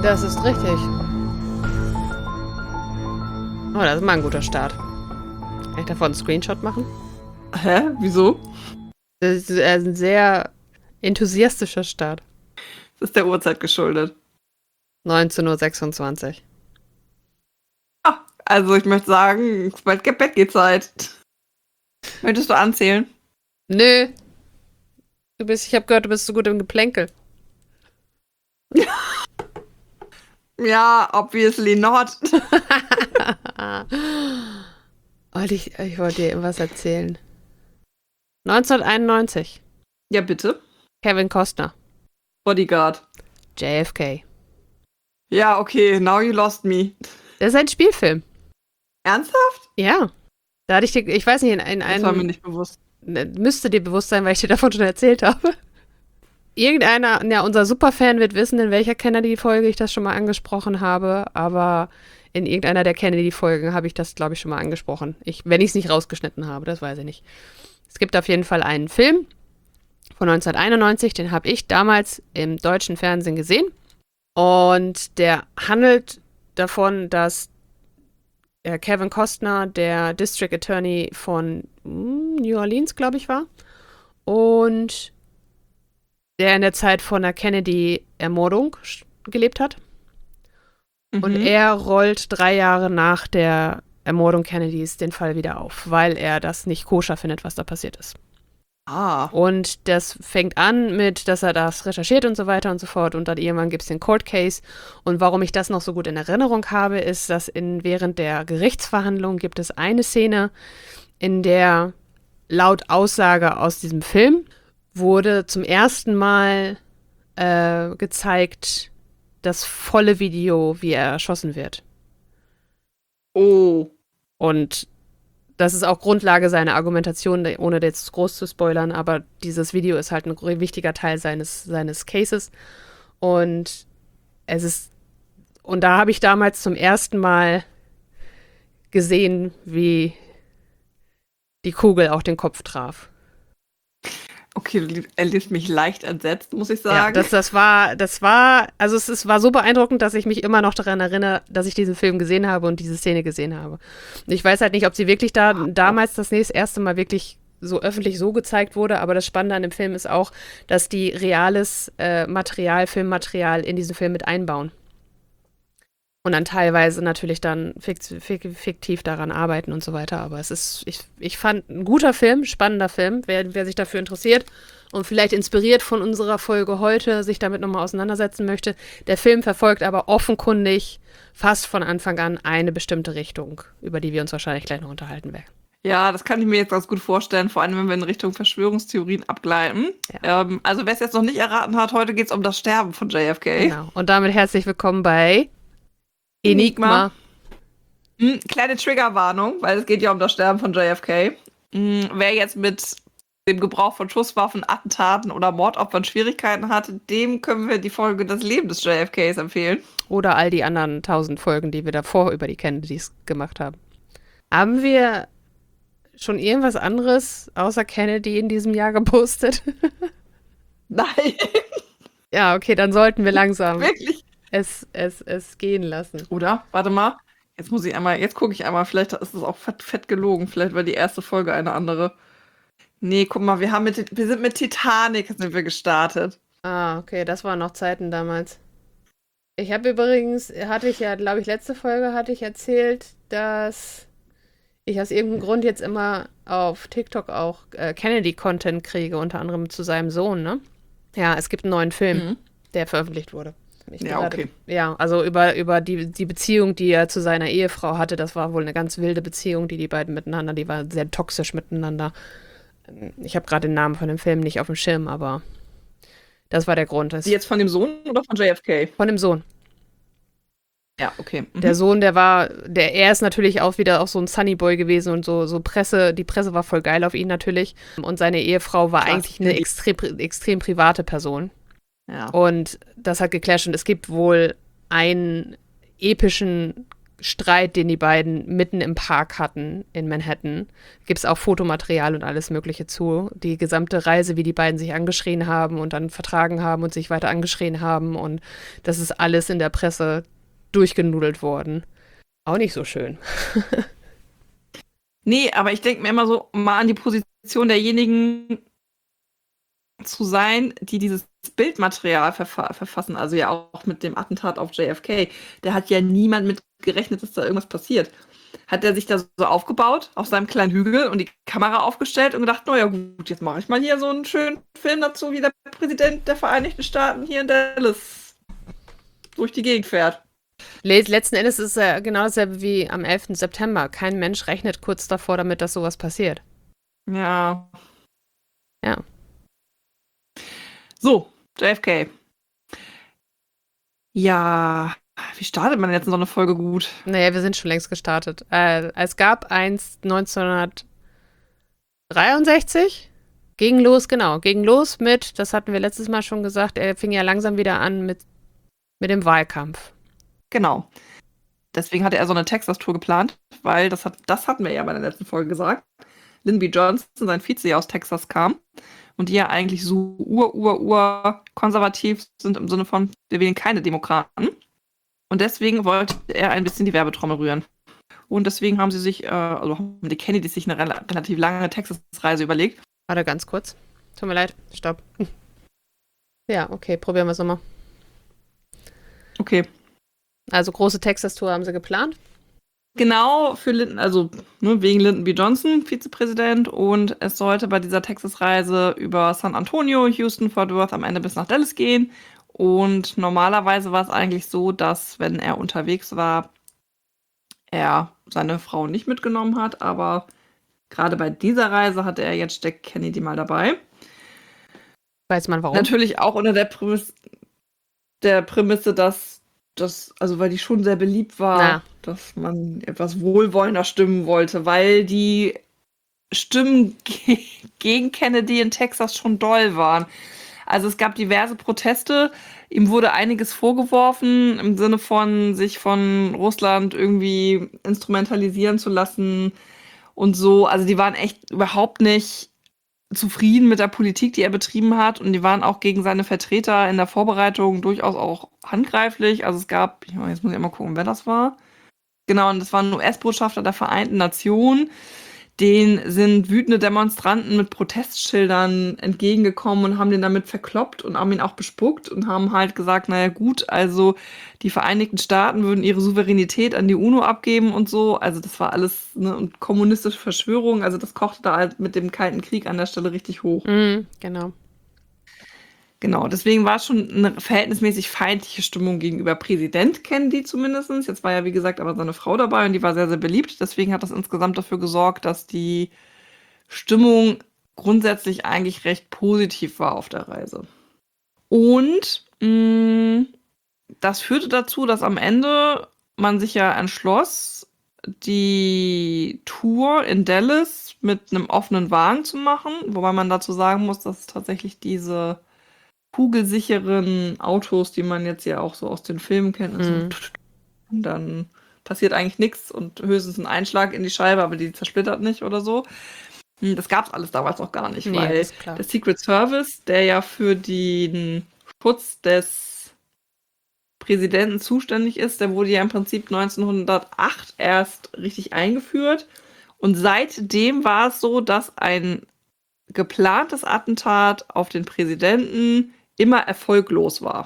Das ist richtig. Oh, das ist mal ein guter Start. Kann ich davon einen Screenshot machen? Hä? Wieso? Das ist ein sehr enthusiastischer Start. Das ist der Uhrzeit geschuldet. 19:26 Uhr. Ah, also ich möchte sagen, bald Bett geht Zeit. Möchtest du anzählen? Nö. Ich habe gehört, du bist so gut im Geplänkel. Ja, obviously not. Und ich wollte dir irgendwas erzählen. 1991. Ja, bitte. Kevin Costner. Bodyguard. JFK. Ja, okay, now you lost me. Das ist ein Spielfilm. Ernsthaft? Ja. Da hatte ich dir, ich weiß nicht, in Das war mir einem. nicht bewusst. Müsste dir bewusst sein, weil ich dir davon schon erzählt habe. Irgendeiner, ja, unser Superfan wird wissen, in welcher Kennedy-Folge ich das schon mal angesprochen habe, aber in irgendeiner der Kennedy-Folgen habe ich das, glaube ich, schon mal angesprochen. Wenn ich es nicht rausgeschnitten habe, das weiß ich nicht. Es gibt auf jeden Fall einen Film von 1991, den habe ich damals im deutschen Fernsehen gesehen. Und der handelt davon, dass Kevin Costner der District Attorney von New Orleans, glaube ich, war. Und der in der Zeit von der Kennedy-Ermordung gelebt hat. Und er rollt 3 Jahre nach der Ermordung Kennedys den Fall wieder auf, weil er das nicht koscher findet, was da passiert ist. Ah. Und das fängt an mit, dass er das recherchiert und so weiter und so fort. Und dann irgendwann gibt es den Court Case. Und warum ich das noch so gut in Erinnerung habe, ist, dass während der Gerichtsverhandlung gibt es eine Szene, in der laut Aussage aus diesem Film wurde zum ersten Mal gezeigt, das volle Video, wie er erschossen wird. Oh. Und das ist auch Grundlage seiner Argumentation, ohne jetzt groß zu spoilern, aber dieses Video ist halt ein wichtiger Teil seines Cases. Und da habe ich damals zum ersten Mal gesehen, wie die Kugel auch den Kopf traf. Okay, er lässt mich leicht entsetzt, muss ich sagen. Ja, es war so beeindruckend, dass ich mich immer noch daran erinnere, dass ich diesen Film gesehen habe und diese Szene gesehen habe. Und ich weiß halt nicht, ob sie wirklich damals das erste Mal wirklich so öffentlich so gezeigt wurde, aber das Spannende an dem Film ist auch, dass die reales Filmmaterial in diesen Film mit einbauen. Und dann teilweise natürlich dann fiktiv daran arbeiten und so weiter. Aber ich fand ein guter Film, spannender Film, wer sich dafür interessiert und vielleicht inspiriert von unserer Folge heute sich damit nochmal auseinandersetzen möchte. Der Film verfolgt aber offenkundig fast von Anfang an eine bestimmte Richtung, über die wir uns wahrscheinlich gleich noch unterhalten werden. Ja, das kann ich mir jetzt ganz gut vorstellen, vor allem wenn wir in Richtung Verschwörungstheorien abgleiten. Ja. Also wer es jetzt noch nicht erraten hat, heute geht es um das Sterben von JFK. Genau. Und damit herzlich willkommen bei Enigma. Kleine Triggerwarnung, weil es geht ja um das Sterben von JFK. Wer jetzt mit dem Gebrauch von Schusswaffen, Attentaten oder Mordopfern Schwierigkeiten hat, dem können wir die Folge Das Leben des JFKs empfehlen. Oder all die anderen 1000 Folgen, die wir davor über die Kennedys gemacht haben. Haben wir schon irgendwas anderes außer Kennedy in diesem Jahr gepostet? Nein. Ja, okay, dann sollten wir langsam Wirklich? es gehen lassen. Oder? Warte mal. Jetzt gucke ich einmal, vielleicht ist das auch fett gelogen. Vielleicht war die erste Folge eine andere. Nee, guck mal, wir sind mit Titanic gestartet. Ah, okay, das waren noch Zeiten damals. Ich habe übrigens, glaube ich, letzte Folge hatte ich erzählt, dass ich aus irgendeinem Grund jetzt immer auf TikTok auch Kennedy-Content kriege, unter anderem zu seinem Sohn, ne? Ja, es gibt einen neuen Film, der veröffentlicht wurde. Okay. Ja, also über die Beziehung, die er zu seiner Ehefrau hatte, das war wohl eine ganz wilde Beziehung, die beiden miteinander, die war sehr toxisch miteinander. Ich habe gerade den Namen von dem Film nicht auf dem Schirm, aber das war der Grund. Die jetzt von dem Sohn oder von JFK? Von dem Sohn. Ja, okay. Der Sohn, er ist natürlich auch wieder so ein Sunnyboy gewesen und so die Presse war voll geil auf ihn natürlich. Und seine Ehefrau war eigentlich eine extrem private Person. Ja. Und das hat geclasht und es gibt wohl einen epischen Streit, den die beiden mitten im Park hatten in Manhattan. Gibt es auch Fotomaterial und alles Mögliche zu. Die gesamte Reise, wie die beiden sich angeschrien haben und dann vertragen haben und sich weiter angeschrien haben. Und das ist alles in der Presse durchgenudelt worden. Auch nicht so schön. Nee, aber ich denke mir immer so, mal an die Position derjenigen zu sein, die dieses Bildmaterial verfassen, also ja auch mit dem Attentat auf JFK. Da hat ja niemand mit gerechnet, dass da irgendwas passiert. Hat er sich da so aufgebaut auf seinem kleinen Hügel und die Kamera aufgestellt und gedacht, naja gut, jetzt mache ich mal hier so einen schönen Film dazu, wie der Präsident der Vereinigten Staaten hier in Dallas durch die Gegend fährt. Letzten Endes ist es ja genau dasselbe wie am 11. September. Kein Mensch rechnet kurz davor damit, dass sowas passiert. Ja. Ja. So, JFK. Ja, wie startet man jetzt in so eine Folge gut? Naja, wir sind schon längst gestartet. Es gab eins 1963. Ging los mit, das hatten wir letztes Mal schon gesagt, er fing ja langsam wieder an mit dem Wahlkampf. Genau. Deswegen hatte er so eine Texas-Tour geplant, weil das hatten wir ja bei der letzten Folge gesagt. Lyndon B. Johnson, sein Vize, aus Texas kam und die ja eigentlich so konservativ sind im Sinne von, wir wählen keine Demokraten. Und deswegen wollte er ein bisschen die Werbetrommel rühren. Und deswegen haben haben die Kennedys sich eine relativ lange Texas-Reise überlegt. Warte, ganz kurz. Tut mir leid. Stopp. Ja, okay, probieren wir es nochmal. Okay. Also große Texas-Tour haben sie geplant. Genau, für wegen Lyndon B. Johnson, Vizepräsident. Und es sollte bei dieser Texas-Reise über San Antonio, Houston, Fort Worth am Ende bis nach Dallas gehen. Und normalerweise war es eigentlich so, dass, wenn er unterwegs war, er seine Frau nicht mitgenommen hat. Aber gerade bei dieser Reise hatte er jetzt Jack Kennedy mal dabei. Weiß man warum? Natürlich auch unter der Prämisse, dass weil die schon sehr beliebt war, dass man etwas wohlwollender stimmen wollte, weil die Stimmen gegen Kennedy in Texas schon doll waren. Also es gab diverse Proteste, ihm wurde einiges vorgeworfen, im Sinne von sich von Russland irgendwie instrumentalisieren zu lassen und so. Also die waren echt überhaupt nicht zufrieden mit der Politik, die er betrieben hat, und die waren auch gegen seine Vertreter in der Vorbereitung durchaus auch handgreiflich. Also es gab, jetzt muss ich mal gucken, wer das war. Genau, und das war ein US-Botschafter der Vereinten Nationen. Denen sind wütende Demonstranten mit Protestschildern entgegengekommen und haben den damit verkloppt und haben ihn auch bespuckt und haben halt gesagt, naja gut, also die Vereinigten Staaten würden ihre Souveränität an die UNO abgeben und so. Also das war alles eine kommunistische Verschwörung. Also das kochte da halt mit dem Kalten Krieg an der Stelle richtig hoch. Genau. Genau, deswegen war schon eine verhältnismäßig feindliche Stimmung gegenüber Präsident Kennedy zumindest. Jetzt war ja, wie gesagt, aber seine Frau dabei und die war sehr, sehr beliebt. Deswegen hat das insgesamt dafür gesorgt, dass die Stimmung grundsätzlich eigentlich recht positiv war auf der Reise. Und das führte dazu, dass am Ende man sich ja entschloss, die Tour in Dallas mit einem offenen Wagen zu machen. Wobei man dazu sagen muss, dass es tatsächlich diese kugelsicheren Autos, die man jetzt ja auch so aus den Filmen kennt, und dann passiert eigentlich nichts und höchstens ein Einschlag in die Scheibe, aber die zersplittert nicht oder so. Das gab es alles damals noch gar nicht, weil der Secret Service, der ja für den Schutz des Präsidenten zuständig ist, der wurde ja im Prinzip 1908 erst richtig eingeführt. Und seitdem war es so, dass ein geplantes Attentat auf den Präsidenten immer erfolglos war.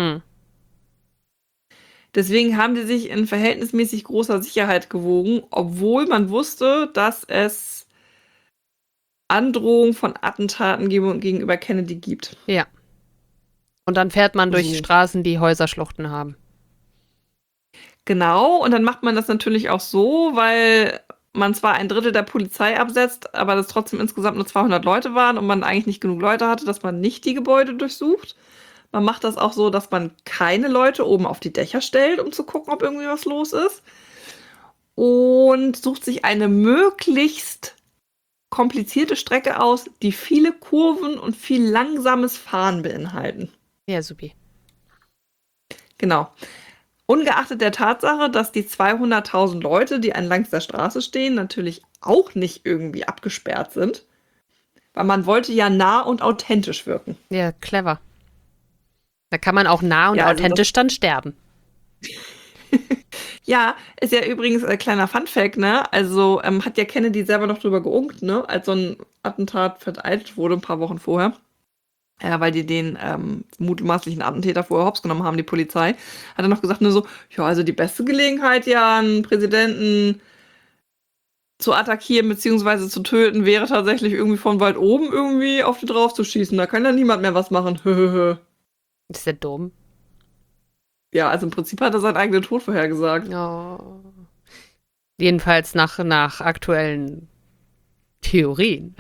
Deswegen haben die sich in verhältnismäßig großer Sicherheit gewogen, obwohl man wusste, dass es Androhung von Attentaten gegenüber Kennedy gibt. Ja. Und dann fährt man durch Straßen, die Häuserschluchten haben. Genau, und dann macht man das natürlich auch so, weil man zwar ein Drittel der Polizei absetzt, aber das trotzdem insgesamt nur 200 Leute waren und man eigentlich nicht genug Leute hatte, dass man nicht die Gebäude durchsucht. Man macht das auch so, dass man keine Leute oben auf die Dächer stellt, um zu gucken, ob irgendwie was los ist. Und sucht sich eine möglichst komplizierte Strecke aus, die viele Kurven und viel langsames Fahren beinhalten. Ja, supi. Genau. Ungeachtet der Tatsache, dass die 200.000 Leute, die entlang der Straße stehen, natürlich auch nicht irgendwie abgesperrt sind. Weil man wollte ja nah und authentisch wirken. Ja, clever. Da kann man auch nah und Ja, also authentisch dann sterben. Ja, ist ja übrigens ein kleiner Funfact, ne? Also hat ja Kennedy selber noch drüber geunkt, ne? Als so ein Attentat vereitelt wurde, ein paar Wochen vorher. Weil die den mutmaßlichen Attentäter vorher hops genommen haben, die Polizei. Hat er noch gesagt, nur so, ja, also die beste Gelegenheit, ja, einen Präsidenten zu attackieren bzw. zu töten, wäre tatsächlich irgendwie von weit oben irgendwie auf die drauf zu schießen. Da kann ja niemand mehr was machen. Ist der dumm? Ja, also im Prinzip hat er seinen eigenen Tod vorhergesagt. Oh. Jedenfalls nach aktuellen Theorien.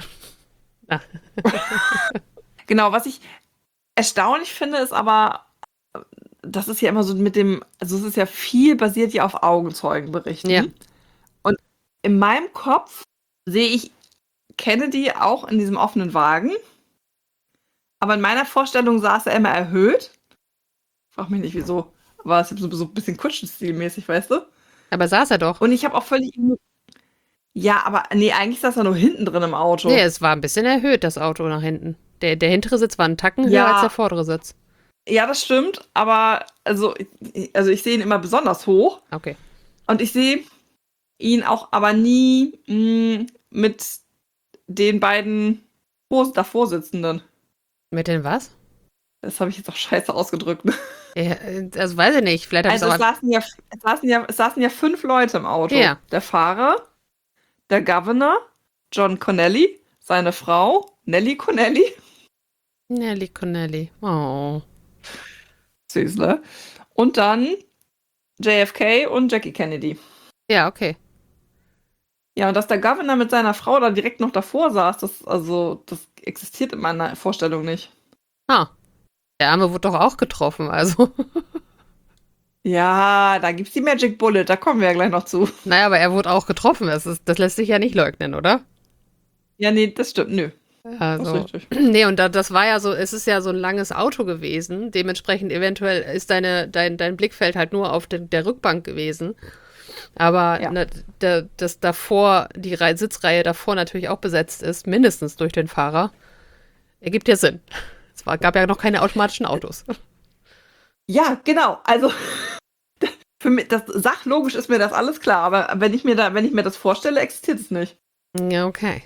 Genau, was ich erstaunlich finde, ist aber, das ist ja immer so mit dem, also es ist ja viel basiert ja auf Augenzeugenberichten. Ja. Und in meinem Kopf sehe ich Kennedy auch in diesem offenen Wagen. Aber in meiner Vorstellung saß er immer erhöht. Frag mich nicht wieso. Aber es ist so ein bisschen Kutschenstilmäßig, weißt du? Aber saß er doch. Und ich habe auch völlig. Ja, aber nee, eigentlich saß er nur hinten drin im Auto. Nee, es war ein bisschen erhöht, das Auto nach hinten. Der hintere Sitz war einen Tacken höher Ja. als der vordere Sitz. Ja, das stimmt, aber also ich sehe ihn immer besonders hoch. Okay. Und ich sehe ihn auch aber nie mit den beiden Davorsitzenden. Mit den was? Das habe ich jetzt auch scheiße ausgedrückt. Ne? Ja, also weiß ich nicht. Vielleicht habe ich Also es es saßen ja 5 Leute im Auto. Ja. Der Fahrer, der Governor, John Connelly, seine Frau, Nellie Connelly. Nelly Connelly. Oh. Süß, ne? Und dann JFK und Jackie Kennedy. Ja, okay. Ja, und dass der Governor mit seiner Frau da direkt noch davor saß, das existiert in meiner Vorstellung nicht. Ah. Der Arme wurde doch auch getroffen, also. Ja, da gibt's die Magic Bullet, da kommen wir ja gleich noch zu. Naja, aber er wurde auch getroffen. Das lässt sich ja nicht leugnen, oder? Ja, nee, das stimmt, nö. Das Also, ist richtig. nee, und das war ja so, es ist ja so ein langes Auto gewesen. Dementsprechend eventuell ist dein Blickfeld halt nur auf der Rückbank gewesen. Aber Ja. das davor, die Sitzreihe davor natürlich auch besetzt ist, mindestens durch den Fahrer, ergibt ja Sinn. Gab ja noch keine automatischen Autos. Ja, genau. Also für mich, sachlogisch ist mir das alles klar, aber wenn ich mir das vorstelle, existiert es nicht. Ja, okay.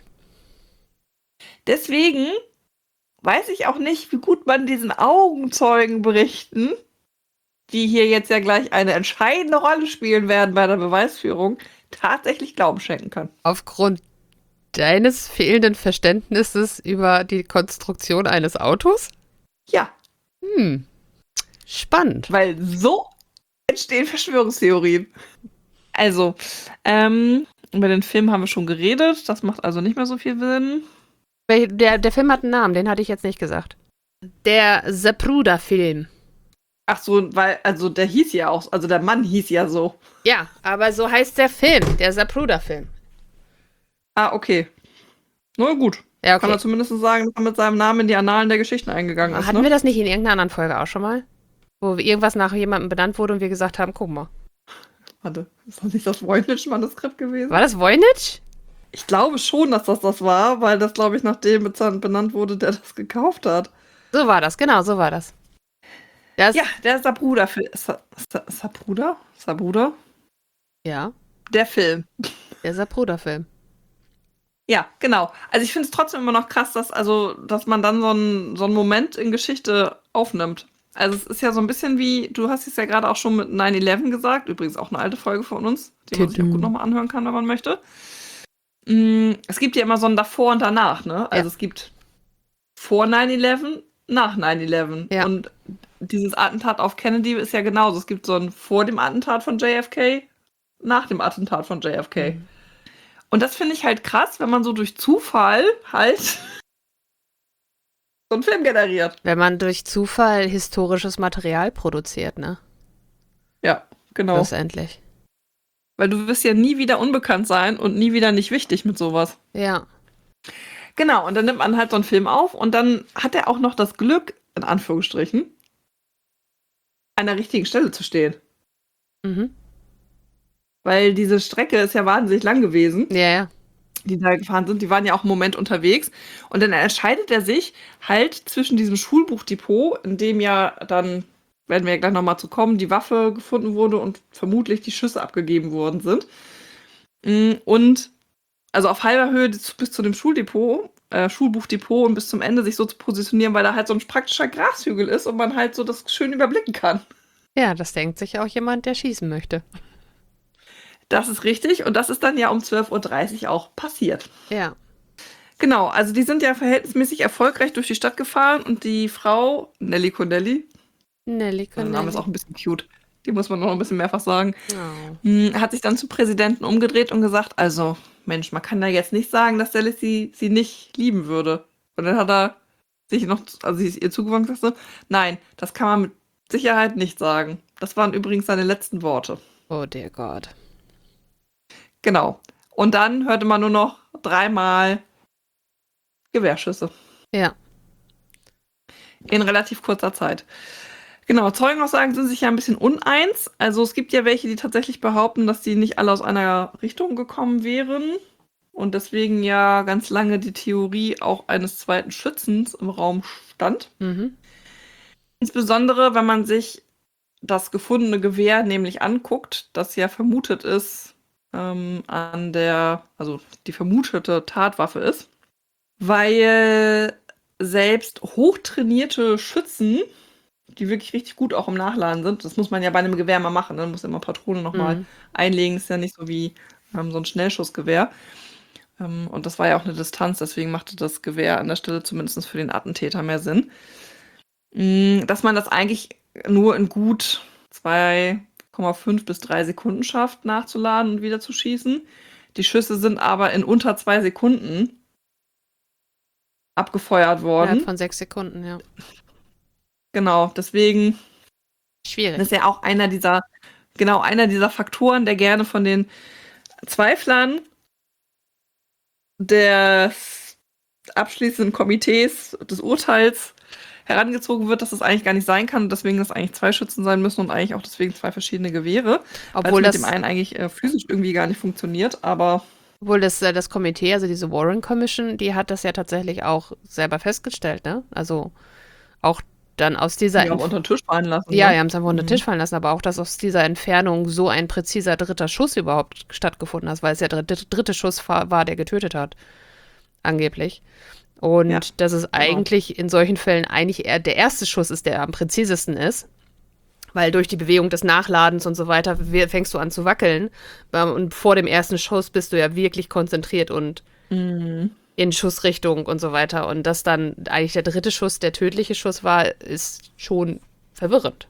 Deswegen weiß ich auch nicht, wie gut man diesen Augenzeugenberichten, die hier jetzt ja gleich eine entscheidende Rolle spielen werden bei der Beweisführung, tatsächlich Glauben schenken kann. Aufgrund deines fehlenden Verständnisses über die Konstruktion eines Autos? Ja, Spannend. weil so entstehen Verschwörungstheorien. Also, über den Film haben wir schon geredet, das macht also nicht mehr so viel Sinn. Der Film hat einen Namen, den hatte ich jetzt nicht gesagt. Der Zapruder-Film. Ach so, weil, also der hieß ja auch, also der Mann hieß ja so. Ja, aber so heißt der Film, der Zapruder-Film. Ah, okay. Na gut. Ja, Kann er okay. zumindest sagen, dass er mit seinem Namen in die Annalen der Geschichten eingegangen ist, Hatten ne? wir das nicht in irgendeiner anderen Folge auch schon mal? Wo irgendwas nach jemandem benannt wurde und wir gesagt haben, guck mal. Warte, ist das nicht das Voynich-Manuskript gewesen? War das Voynich? Ich glaube schon, dass das war, weil das, glaube ich, nach dem benannt wurde, der das gekauft hat. So war das, genau, so war das. Ja, der Sabruder. Sabruder? Sabruder? Ja, Der Film. der Zapruder-Film. Ja, genau. Also ich finde es trotzdem immer noch krass, dass man dann so einen Moment in Geschichte aufnimmt. Also es ist ja so ein bisschen wie, du hast es ja gerade auch schon mit 9/11 gesagt, übrigens auch eine alte Folge von uns, die man sich auch gut nochmal anhören kann, wenn man möchte. Es gibt ja immer so ein Davor und Danach, ne? Also es gibt vor 9/11, nach 9/11. Ja. Und dieses Attentat auf Kennedy ist ja genauso. Es gibt so ein vor dem Attentat von JFK, nach dem Attentat von JFK. Mhm. Und das finde ich halt krass, wenn man so durch Zufall halt so einen Film generiert. Wenn man durch Zufall historisches Material produziert, ne? Ja, genau. Schlussendlich. Weil du wirst ja nie wieder unbekannt sein und nie wieder nicht wichtig mit sowas. Ja. Genau, und dann nimmt man halt so einen Film auf und dann hat er auch noch das Glück, in Anführungsstrichen, an der richtigen Stelle zu stehen. Mhm. Weil diese Strecke ist ja wahnsinnig lang gewesen, Ja, ja. die da gefahren sind. Die waren ja auch einen Moment unterwegs. Und dann entscheidet er sich halt zwischen diesem Schulbuchdepot, in dem ja dann, werden wir ja gleich nochmal zu kommen, die Waffe gefunden wurde und vermutlich die Schüsse abgegeben worden sind. Und also auf halber Höhe bis zu dem Schulbuchdepot und bis zum Ende sich so zu positionieren, weil da halt so ein praktischer Grashügel ist und man halt so das schön überblicken kann. Ja, das denkt sich auch jemand, der schießen möchte. Das ist richtig und das ist dann ja um 12:30 Uhr auch passiert. Ja. Genau, also die sind ja verhältnismäßig erfolgreich durch die Stadt gefahren und die Frau, Nelly Connelly, Nelly der Name ist Connelly. auch ein bisschen cute, die muss man noch ein bisschen mehrfach sagen, Oh. hat sich dann zum Präsidenten umgedreht und gesagt, also Mensch, man kann da jetzt nicht sagen, dass der Lissy sie nicht lieben würde. Und dann hat er sich noch, also sie ist ihr zugewandt und gesagt, so, nein, das kann man mit Sicherheit nicht sagen. Das waren übrigens seine letzten Worte. Oh, dear God. Genau. Und dann hörte man nur noch 3-mal Gewehrschüsse. Ja. In relativ kurzer Zeit. Genau, Zeugenaussagen sind sich ja ein bisschen uneins. Also es gibt ja welche, die tatsächlich behaupten, dass die nicht alle aus einer Richtung gekommen wären. Und deswegen ja ganz lange die Theorie auch eines zweiten Schützens im Raum stand. Mhm. Insbesondere, wenn man sich das gefundene Gewehr nämlich anguckt, das ja vermutet ist, also die vermutete Tatwaffe ist. Weil selbst hochtrainierte Schützen, die wirklich richtig gut auch im Nachladen sind, das muss man ja bei einem Gewehr mal machen, man muss immer Patronen nochmal einlegen, ist ja nicht so wie so ein Schnellschussgewehr. Und das war ja auch eine Distanz, deswegen machte das Gewehr an der Stelle zumindest für den Attentäter mehr Sinn. Dass man das eigentlich nur in gut 2,5 bis 3 Sekunden schafft, nachzuladen und wieder zu schießen. Die Schüsse sind aber in unter 2 Sekunden abgefeuert worden. Innerhalb von 6 Sekunden, ja. Genau, deswegen Schwierig. ist ja auch einer dieser Faktoren, der gerne von den Zweiflern des abschließenden Komitees des Urteils herangezogen wird, dass das eigentlich gar nicht sein kann und deswegen das eigentlich 2 Schützen sein müssen und eigentlich auch deswegen 2 verschiedene Gewehre. Obwohl weil es das, mit dem einen eigentlich physisch irgendwie gar nicht funktioniert, aber obwohl das Komitee, also diese Warren Commission, die hat das ja tatsächlich auch selber festgestellt, ne? Also auch dann aus dieser die auch unter den Tisch fallen lassen. Ja, ne? die haben es einfach unter den Tisch fallen lassen, aber auch, dass aus dieser Entfernung so ein präziser dritter Schuss überhaupt stattgefunden hat, weil es ja der dritte Schuss war, der getötet hat, angeblich. Und Ja, dass es eigentlich in solchen Fällen eigentlich eher der erste Schuss ist, der am präzisesten ist, weil durch die Bewegung des Nachladens und so weiter fängst du an zu wackeln. Und vor dem ersten Schuss bist du ja wirklich konzentriert und in Schussrichtung und so weiter. Und dass dann eigentlich der dritte Schuss der tödliche Schuss war, ist schon verwirrend.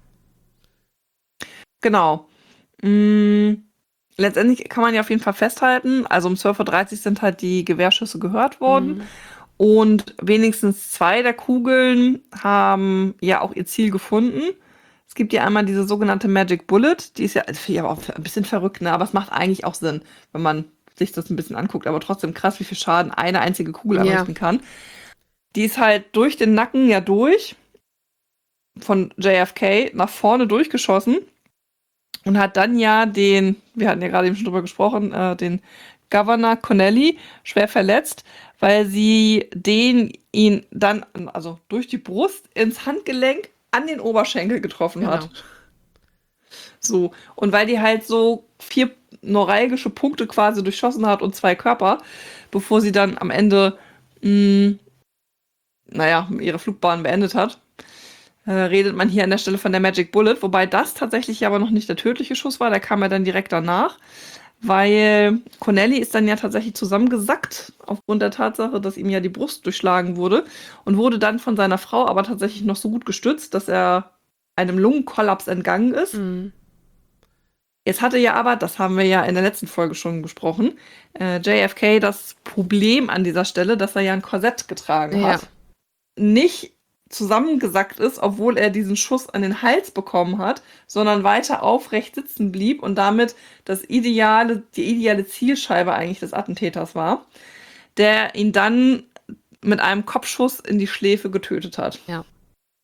Genau. Letztendlich kann man ja auf jeden Fall festhalten, also um 12:30 Uhr sind halt die Gewehrschüsse gehört worden. Und wenigstens 2 der Kugeln haben ja auch ihr Ziel gefunden. Es gibt ja einmal diese sogenannte Magic Bullet, die ist ja, das finde ich aber auch ein bisschen verrückt, ne? Aber es macht eigentlich auch Sinn, wenn man sich das ein bisschen anguckt. Aber trotzdem krass, wie viel Schaden eine einzige Kugel anrichten kann. Die ist halt durch den Nacken ja durch, von JFK nach vorne durchgeschossen und hat dann ja wir hatten ja gerade eben schon drüber gesprochen, den Governor Connelly schwer verletzt, weil sie ihn dann, also durch die Brust ins Handgelenk an den Oberschenkel getroffen hat. So, und weil die halt so 4 neuralgische Punkte quasi durchschossen hat und 2 Körper, bevor sie dann am Ende, ihre Flugbahn beendet hat, redet man hier an der Stelle von der Magic Bullet, wobei das tatsächlich aber noch nicht der tödliche Schuss war, der kam ja dann direkt danach. Weil Connelly ist dann ja tatsächlich zusammengesackt aufgrund der Tatsache, dass ihm ja die Brust durchschlagen wurde und wurde dann von seiner Frau aber tatsächlich noch so gut gestützt, dass er einem Lungenkollaps entgangen ist. Jetzt hatte ja aber, das haben wir ja in der letzten Folge schon besprochen, JFK das Problem an dieser Stelle, dass er ja ein Korsett getragen hat. Nicht zusammengesackt ist, obwohl er diesen Schuss an den Hals bekommen hat, sondern weiter aufrecht sitzen blieb und damit die ideale Zielscheibe eigentlich des Attentäters war, der ihn dann mit einem Kopfschuss in die Schläfe getötet hat. Ja.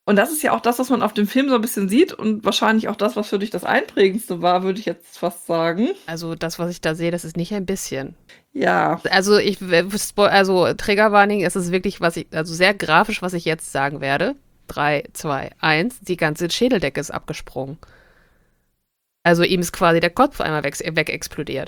Und das ist ja auch das, was man auf dem Film so ein bisschen sieht und wahrscheinlich auch das, was für dich das Einprägendste war, würde ich jetzt fast sagen. Also das, was ich da sehe, das ist nicht ein bisschen. Ja, Also Triggerwarning, es ist wirklich, also sehr grafisch, was ich jetzt sagen werde. 3, 2, 1, die ganze Schädeldecke ist abgesprungen. Also ihm ist quasi der Kopf einmal weg explodiert.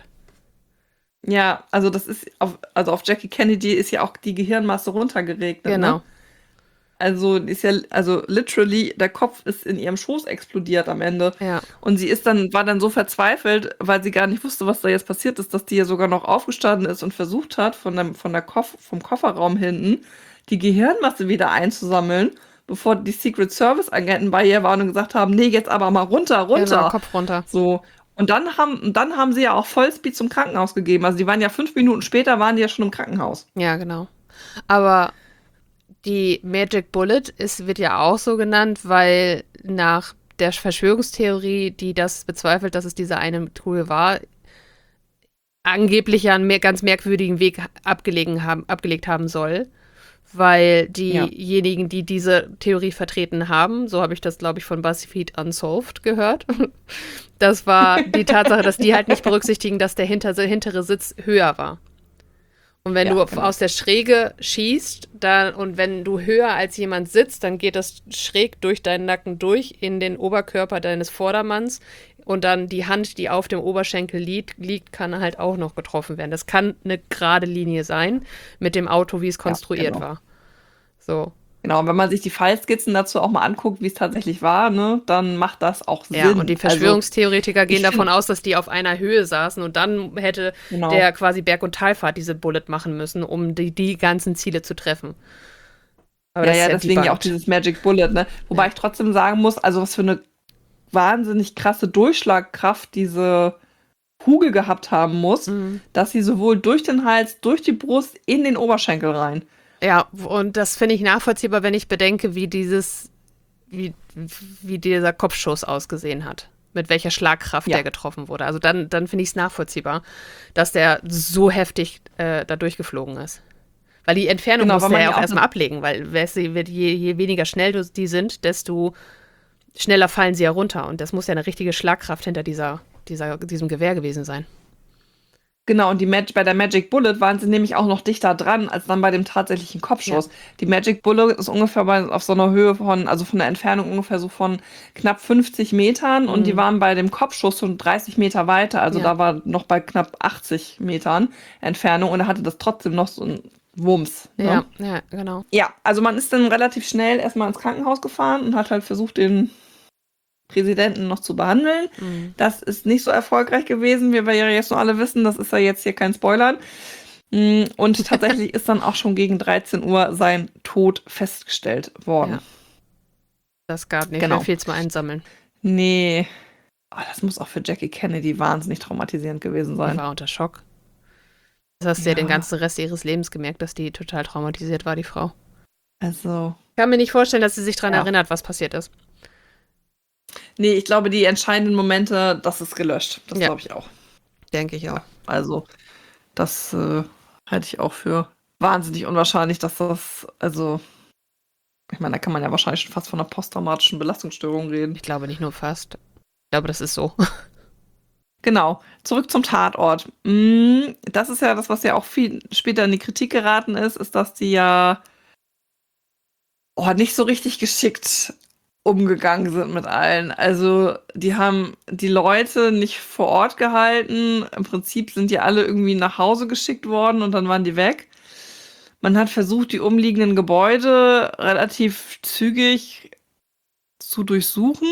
ja, also das ist, auf Jackie Kennedy ist ja auch die Gehirnmasse runtergeregnet, Genau. ne? Also literally, der Kopf ist in ihrem Schoß explodiert am Ende. Ja. Und war dann so verzweifelt, weil sie gar nicht wusste, was da jetzt passiert ist, dass die ja sogar noch aufgestanden ist und versucht hat, vom Kofferraum hinten die Gehirnmasse wieder einzusammeln, bevor die Secret Service Agenten bei ihr waren und gesagt haben, nee, jetzt aber mal runter. Genau, Kopf runter. So. Und dann haben sie ja auch Vollspeed zum Krankenhaus gegeben. Also die waren ja 5 Minuten später, waren die ja schon im Krankenhaus. Ja, genau. Aber die Magic Bullet wird ja auch so genannt, weil nach der Verschwörungstheorie, die das bezweifelt, dass es diese eine Tool war, angeblich ja einen ganz merkwürdigen Weg abgelegt haben soll. Weil diejenigen, die diese Theorie vertreten haben, so habe ich das, glaube ich, von BuzzFeed Unsolved gehört, das war die Tatsache, dass die halt nicht berücksichtigen, dass der hintere Sitz höher war. Und wenn du aus der Schräge schießt, und wenn du höher als jemand sitzt, dann geht das schräg durch deinen Nacken durch in den Oberkörper deines Vordermanns. Und dann die Hand, die auf dem Oberschenkel liegt, kann halt auch noch getroffen werden. Das kann eine gerade Linie sein mit dem Auto, wie es konstruiert war. So. Genau, und wenn man sich die Fallskizzen dazu auch mal anguckt, wie es tatsächlich war, ne, dann macht das auch Sinn. Ja, und die Verschwörungstheoretiker gehen davon aus, dass die auf einer Höhe saßen und dann hätte der quasi Berg- und Talfahrt diese Bullet machen müssen, um die ganzen Ziele zu treffen. Aber ja, deswegen ja auch dieses Magic Bullet, ne? Wobei ich trotzdem sagen muss, also was für eine wahnsinnig krasse Durchschlagkraft diese Kugel gehabt haben muss, dass sie sowohl durch den Hals, durch die Brust, in den Oberschenkel rein. Ja, und das finde ich nachvollziehbar, wenn ich bedenke, wie dieser Kopfschuss ausgesehen hat. Mit welcher Schlagkraft der getroffen wurde. Also dann finde ich es nachvollziehbar, dass der so heftig da durchgeflogen ist. Weil die Entfernung muss der ja auch erstmal ablegen, weil je weniger schnell die sind, desto schneller fallen sie ja runter. Und das muss ja eine richtige Schlagkraft hinter diesem Gewehr gewesen sein. Genau, und bei der Magic Bullet waren sie nämlich auch noch dichter dran, als dann bei dem tatsächlichen Kopfschuss. Ja. Die Magic Bullet ist ungefähr auf so einer Höhe von der Entfernung ungefähr so von knapp 50 Metern und die waren bei dem Kopfschuss schon 30 Meter weiter, also da war noch bei knapp 80 Metern Entfernung und er hatte das trotzdem noch so ein Wumms. Ja, ne? Ja, genau. Ja, also man ist dann relativ schnell erstmal ins Krankenhaus gefahren und hat halt versucht, den Präsidenten noch zu behandeln. Das ist nicht so erfolgreich gewesen, wie wir ja jetzt nur alle wissen. Das ist ja jetzt hier kein Spoilern. Und tatsächlich ist dann auch schon gegen 13 Uhr sein Tod festgestellt worden. Ja. Das gab nicht mehr viel zum Einsammeln. Nee. Oh, das muss auch für Jackie Kennedy wahnsinnig traumatisierend gewesen sein. Die war unter Schock. Das hast du ja den ganzen Rest ihres Lebens gemerkt, dass die total traumatisiert war, die Frau. Also. Ich kann mir nicht vorstellen, dass sie sich daran erinnert, was passiert ist. Nee, ich glaube, die entscheidenden Momente, das ist gelöscht. Das glaube ich auch. Denke ich auch. Also, das halte ich auch für wahnsinnig unwahrscheinlich, dass das, also, ich meine, da kann man ja wahrscheinlich schon fast von einer posttraumatischen Belastungsstörung reden. Ich glaube nicht nur fast. Ich glaube, das ist so. Genau. Zurück zum Tatort. Das ist ja das, was ja auch viel später in die Kritik geraten ist, dass die ja nicht so richtig geschickt umgegangen sind mit allen. Also die haben die Leute nicht vor Ort gehalten. Im Prinzip sind die alle irgendwie nach Hause geschickt worden und dann waren die weg. Man hat versucht, die umliegenden Gebäude relativ zügig zu durchsuchen.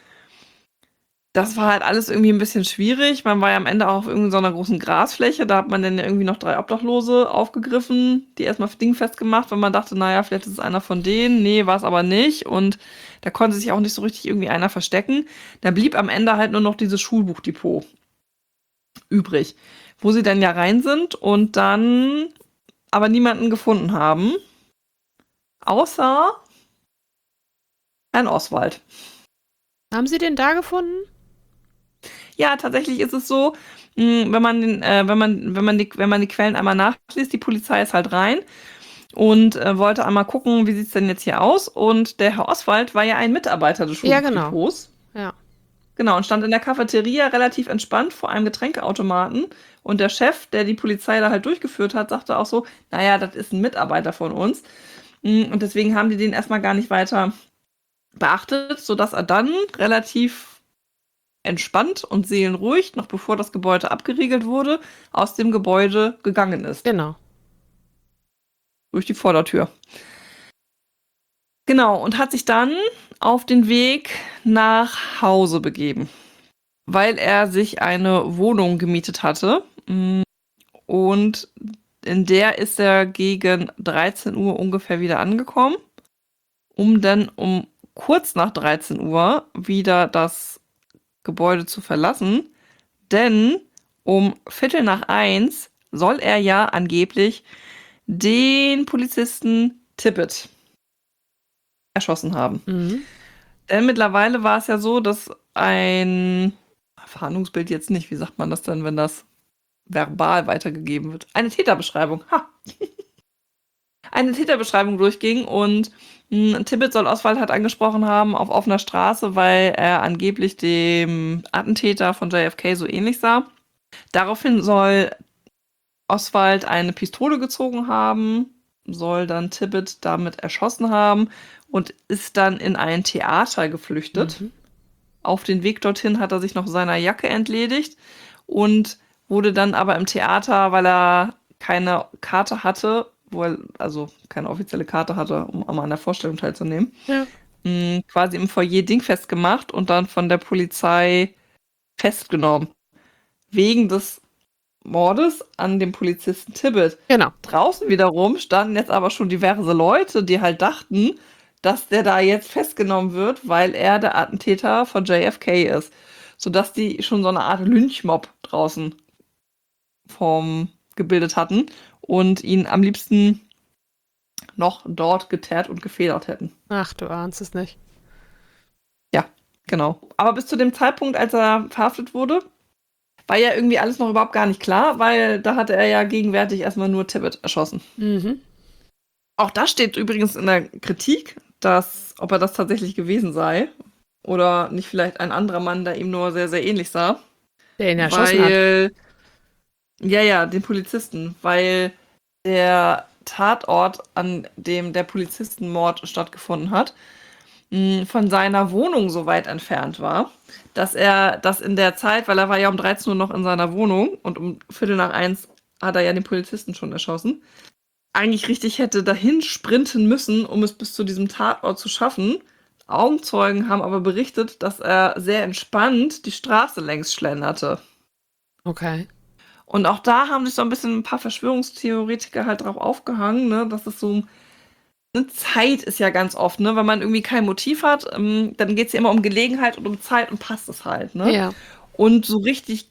Das war halt alles irgendwie ein bisschen schwierig. Man war ja am Ende auch auf irgendeiner großen Grasfläche. Da hat man dann ja irgendwie noch 3 Obdachlose aufgegriffen, die erstmal dingfest gemacht, weil man dachte, naja, vielleicht ist es einer von denen. Nee, war es aber nicht. Und da konnte sich auch nicht so richtig irgendwie einer verstecken. Da blieb am Ende halt nur noch dieses Schulbuchdepot übrig, wo sie dann ja rein sind und dann aber niemanden gefunden haben. Außer Herrn Oswald. Haben Sie den da gefunden? Ja, tatsächlich ist es so, wenn man die Quellen einmal nachliest, die Polizei ist halt rein und wollte einmal gucken, wie sieht es denn jetzt hier aus. Und der Herr Oswald war ja ein Mitarbeiter des Ja, genau. Schulfriedhofs. Ja. Genau, und stand in der Cafeteria relativ entspannt vor einem Getränkeautomaten. Und der Chef, der die Polizei da halt durchgeführt hat, sagte auch so, naja, das ist ein Mitarbeiter von uns. Und deswegen haben die den erstmal gar nicht weiter beachtet, sodass er dann relativ entspannt und seelenruhig, noch bevor das Gebäude abgeriegelt wurde, aus dem Gebäude gegangen ist. Genau. Durch die Vordertür. Genau, und hat sich dann auf den Weg nach Hause begeben, weil er sich eine Wohnung gemietet hatte. Und in der ist er gegen 13 Uhr ungefähr wieder angekommen, um dann um kurz nach 13 Uhr wieder das Gebäude zu verlassen. Denn um 1:15 soll er ja angeblich den Polizisten Tippett erschossen haben. Mhm. Denn mittlerweile war es ja so, dass ein Fahndungsbild jetzt nicht, wie sagt man das denn, wenn das verbal weitergegeben wird? Eine Täterbeschreibung. Eine Täterbeschreibung durchging und Tippett soll Oswald halt angesprochen haben auf offener Straße, weil er angeblich dem Attentäter von JFK so ähnlich sah. Daraufhin soll Oswald eine Pistole gezogen haben, soll dann Tippett damit erschossen haben und ist dann in ein Theater geflüchtet. Mhm. Auf den Weg dorthin hat er sich noch seiner Jacke entledigt und wurde dann aber im Theater, weil er keine Karte hatte, also keine offizielle Karte hatte, um an der Vorstellung teilzunehmen, Ja. quasi im Foyer dingfest gemacht und dann von der Polizei festgenommen. Wegen des Mordes an dem Polizisten Tippett. Genau. Draußen wiederum standen jetzt aber schon diverse Leute, die halt dachten, dass der da jetzt festgenommen wird, weil er der Attentäter von JFK ist. Sodass die schon so eine Art Lynchmob draußen gebildet hatten und ihn am liebsten noch dort geteert und gefedert hätten. Ach, du ahnst es nicht. Ja, genau. Aber bis zu dem Zeitpunkt, als er verhaftet wurde, war ja irgendwie alles noch überhaupt gar nicht klar, weil da hatte er ja gegenwärtig erstmal nur Tippett erschossen. Mhm. Auch das steht übrigens in der Kritik, ob er das tatsächlich gewesen sei oder nicht vielleicht ein anderer Mann, der ihm nur sehr, sehr ähnlich sah. Der ihn erschossen hat. Ja, den Polizisten, weil der Tatort, an dem der Polizistenmord stattgefunden hat, von seiner Wohnung so weit entfernt war, dass er das in der Zeit, weil er war ja um 13 Uhr noch in seiner Wohnung und um 1:15 hat er ja den Polizisten schon erschossen, eigentlich richtig hätte dahin sprinten müssen, um es bis zu diesem Tatort zu schaffen. Augenzeugen haben aber berichtet, dass er sehr entspannt die Straße längs schlenderte. Okay. Und auch da haben sich so ein bisschen ein paar Verschwörungstheoretiker halt drauf aufgehangen, ne, dass es so eine Zeit ist ja ganz oft, ne, wenn man irgendwie kein Motiv hat, dann geht es ja immer um Gelegenheit und um Zeit und passt es halt, ne? Ja. Und so richtig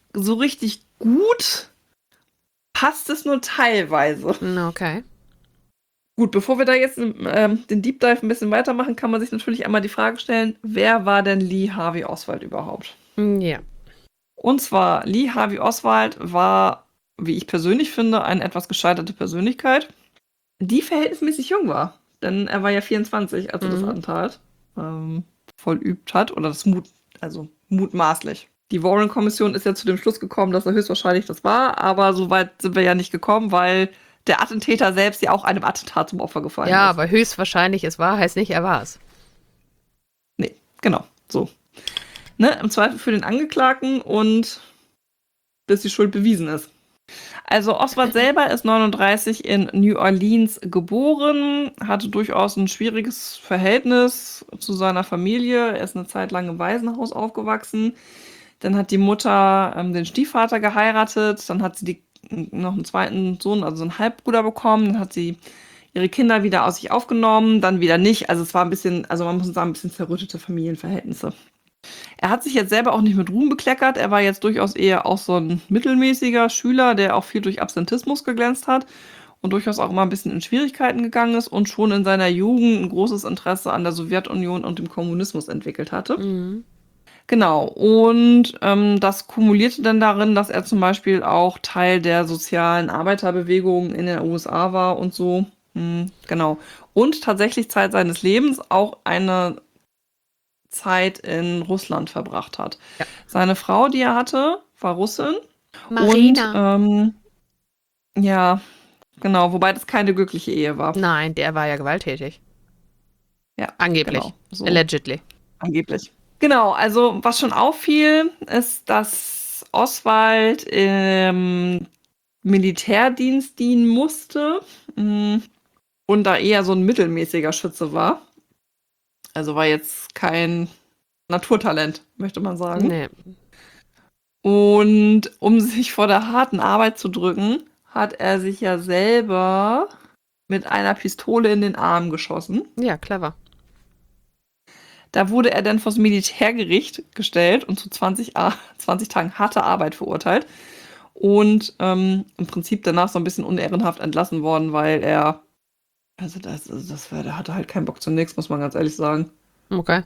gut passt es nur teilweise. Okay. Gut, bevor wir da jetzt den Deep Dive ein bisschen weitermachen, kann man sich natürlich einmal die Frage stellen, wer war denn Lee Harvey Oswald überhaupt? Ja. Und zwar, Lee Harvey Oswald war, wie ich persönlich finde, eine etwas gescheiterte Persönlichkeit, die verhältnismäßig jung war. Denn er war ja 24, als er das Attentat vollübt hat. Oder das mutmaßlich. Die Warren-Kommission ist ja zu dem Schluss gekommen, dass er höchstwahrscheinlich das war, aber so weit sind wir ja nicht gekommen, weil der Attentäter selbst ja auch einem Attentat zum Opfer gefallen ist. Ja, aber höchstwahrscheinlich es war, heißt nicht, er war es. Nee, genau, so. Ne, im Zweifel für den Angeklagten und bis die Schuld bewiesen ist. Also Oswald selber ist 39 in New Orleans geboren, hatte durchaus ein schwieriges Verhältnis zu seiner Familie. Er ist eine Zeit lang im Waisenhaus aufgewachsen. Dann hat die Mutter den Stiefvater geheiratet. Dann hat sie noch einen zweiten Sohn, also einen Halbbruder bekommen. Dann hat sie ihre Kinder wieder aus sich aufgenommen, dann wieder nicht. Also es war ein bisschen, also man muss sagen, ein bisschen zerrüttete Familienverhältnisse. Er hat sich jetzt selber auch nicht mit Ruhm bekleckert. Er war jetzt durchaus eher auch so ein mittelmäßiger Schüler, der auch viel durch Absentismus geglänzt hat und durchaus auch immer ein bisschen in Schwierigkeiten gegangen ist und schon in seiner Jugend ein großes Interesse an der Sowjetunion und dem Kommunismus entwickelt hatte. Mhm. Genau, und das kumulierte dann darin, dass er zum Beispiel auch Teil der sozialen Arbeiterbewegung in den USA war und so. Genau. Und tatsächlich Zeit seines Lebens auch eine Zeit in Russland verbracht hat. Ja. Seine Frau, die er hatte, war Russin. Und Marina. ja, genau, wobei das keine glückliche Ehe war. Nein, der war ja gewalttätig. Ja, Angeblich. genau. So Allegedly. angeblich. Genau, also was schon auffiel, ist, dass Oswald im Militärdienst dienen musste und da eher so ein mittelmäßiger Schütze war. Also war jetzt kein Naturtalent, möchte man sagen. Nee. Und um sich vor der harten Arbeit zu drücken, hat er sich ja selber mit einer Pistole in den Arm geschossen. Ja, clever. Da wurde er dann vors Militärgericht gestellt und zu 20 Tagen harter Arbeit verurteilt. Und im Prinzip danach so ein bisschen unehrenhaft entlassen worden, weil er, der hatte halt keinen Bock zu nichts, muss man ganz ehrlich sagen. Okay.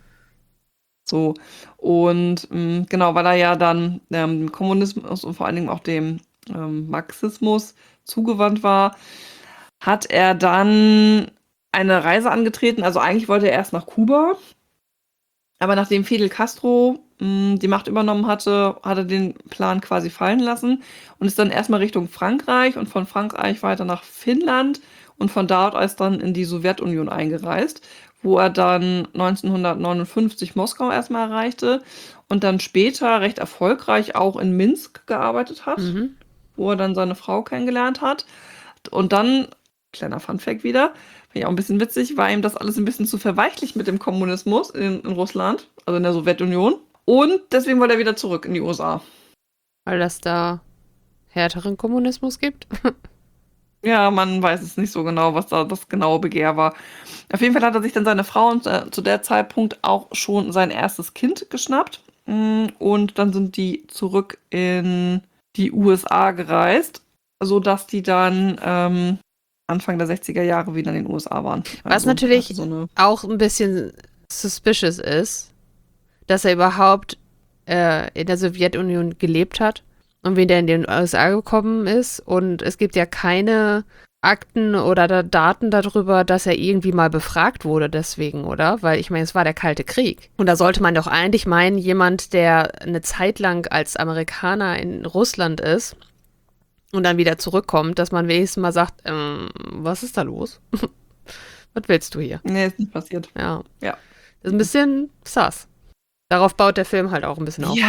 So. Und genau, weil er ja dann dem Kommunismus und vor allen Dingen auch dem Marxismus zugewandt war, hat er dann eine Reise angetreten. Also eigentlich wollte er erst nach Kuba, aber nachdem Fidel Castro die Macht übernommen hatte, hat er den Plan quasi fallen lassen und ist dann erstmal Richtung Frankreich und von Frankreich weiter nach Finnland und von dort aus dann in die Sowjetunion eingereist, wo er dann 1959 Moskau erstmal erreichte und dann später recht erfolgreich auch in Minsk gearbeitet hat, wo er dann seine Frau kennengelernt hat. Und dann, kleiner Funfact wieder, finde ich auch ein bisschen witzig, war ihm das alles ein bisschen zu verweichlich mit dem Kommunismus in Russland, also in der Sowjetunion. Und deswegen wollte er wieder zurück in die USA. Weil das da härteren Kommunismus gibt. Ja, man weiß es nicht so genau, was da das genaue Begehr war. Auf jeden Fall hat er sich dann seine Frau und zu der Zeitpunkt auch schon sein erstes Kind geschnappt. Und dann sind die zurück in die USA gereist, sodass die dann Anfang der 60er Jahre wieder in den USA waren. Was Also, natürlich hatte auch ein bisschen suspicious ist, dass er überhaupt in der Sowjetunion gelebt hat und wieder in den USA gekommen ist. Und es gibt ja keine Akten oder Daten darüber, dass er irgendwie mal befragt wurde deswegen, oder? Weil ich meine, es war der Kalte Krieg. Und da sollte man doch eigentlich meinen, jemand, der eine Zeit lang als Amerikaner in Russland ist und dann wieder zurückkommt, dass man wenigstens mal sagt, was ist da los? Was willst du hier? Nee, ist nicht passiert. Ja. Ja. Das ist ein bisschen sass. Darauf baut der Film halt auch ein bisschen auf.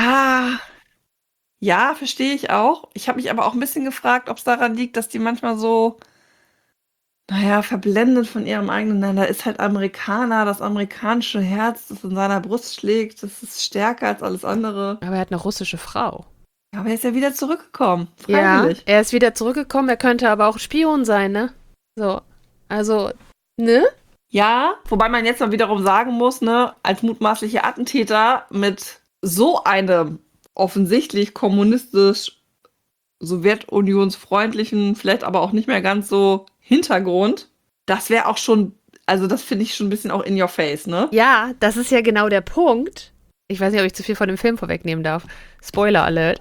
Ja, verstehe ich auch. Ich habe mich aber auch ein bisschen gefragt, ob es daran liegt, dass die manchmal so, naja, verblendet von ihrem eigenen, nein, da ist halt Amerikaner, das amerikanische Herz, das in seiner Brust schlägt, das ist stärker als alles andere. Aber er hat eine russische Frau. Ja, aber er ist ja wieder zurückgekommen, Ja, freiwillig. er ist wieder zurückgekommen. Er könnte aber auch Spion sein, ne? So, also, ne? Ja, wobei man jetzt mal wiederum sagen muss, ne, als mutmaßlicher Attentäter mit so einem offensichtlich kommunistisch sowjetunionsfreundlichen, vielleicht aber auch nicht mehr ganz so Hintergrund, das wäre auch schon, also das finde ich schon ein bisschen auch in your face, ne? Ja, das ist ja genau der Punkt. Ich weiß nicht, ob ich zu viel von dem Film vorwegnehmen darf. Spoiler Alert.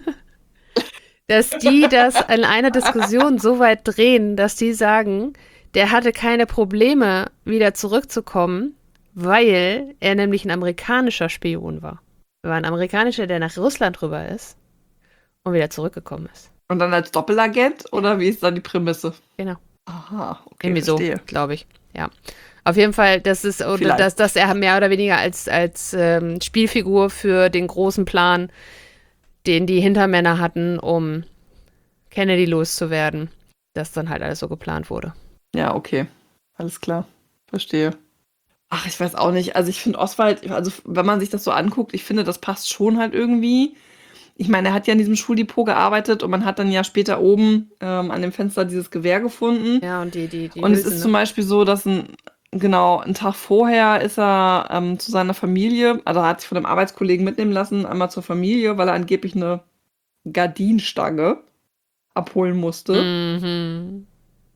Dass die das in einer Diskussion so weit drehen, dass die sagen, der hatte keine Probleme, wieder zurückzukommen, weil er nämlich ein amerikanischer Spion war. Er war ein amerikanischer, der nach Russland rüber ist und wieder zurückgekommen ist. Und dann als Doppelagent oder wie ist dann die Prämisse? Genau. Aha, okay, Irgendwie verstehe. so, glaube ich. Ja. Auf jeden Fall, das ist, Vielleicht. dass er mehr oder weniger als Spielfigur für den großen Plan, den die Hintermänner hatten, um Kennedy loszuwerden, dass dann halt alles so geplant wurde. Ja, okay. Alles klar. Verstehe. Ach, ich weiß auch nicht. Also ich finde Oswald, also wenn man sich das so anguckt, ich finde, das passt schon halt irgendwie. Ich meine, er hat ja in diesem Schuldepot gearbeitet und man hat dann ja später oben an dem Fenster dieses Gewehr gefunden. Ja, und die Und es Hülsen, ist zum Beispiel so, dass einen Tag vorher ist er zu seiner Familie, also er hat sich von einem Arbeitskollegen mitnehmen lassen, einmal zur Familie, weil er angeblich eine Gardinenstange abholen musste. Mhm.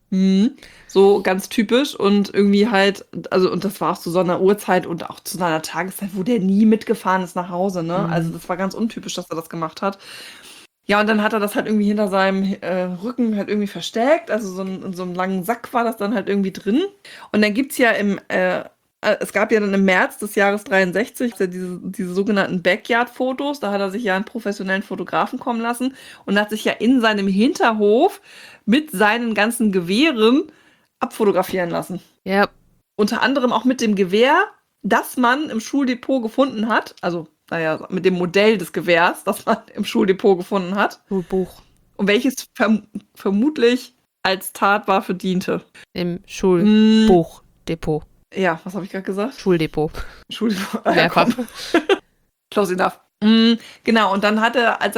So ganz typisch und irgendwie halt, also und das war auch zu so einer Uhrzeit und auch zu einer Tageszeit, wo der nie mitgefahren ist nach Hause, ne? Also das war ganz untypisch, dass er das gemacht hat. Ja, und dann hat er das halt irgendwie hinter seinem Rücken halt irgendwie versteckt. Also in so einem langen Sack war das dann halt irgendwie drin. Und dann gibt es ja es gab ja dann im März des Jahres 63 ja diese sogenannten Backyard-Fotos. Da hat er sich ja einen professionellen Fotografen kommen lassen und hat sich ja in seinem Hinterhof mit seinen ganzen Gewehren abfotografieren lassen. Ja. Unter anderem auch mit dem Gewehr, das man im Schuldepot gefunden hat. Also, naja, mit dem Modell des Gewehrs, das man im Schuldepot gefunden hat. Schulbuch. Und welches vermutlich als Tatwaffe diente. Im Schulbuchdepot. Ja, was habe ich gerade gesagt? Schuldepot. Schuldepot. Mehrfach. Close enough. Genau, und dann hat er, als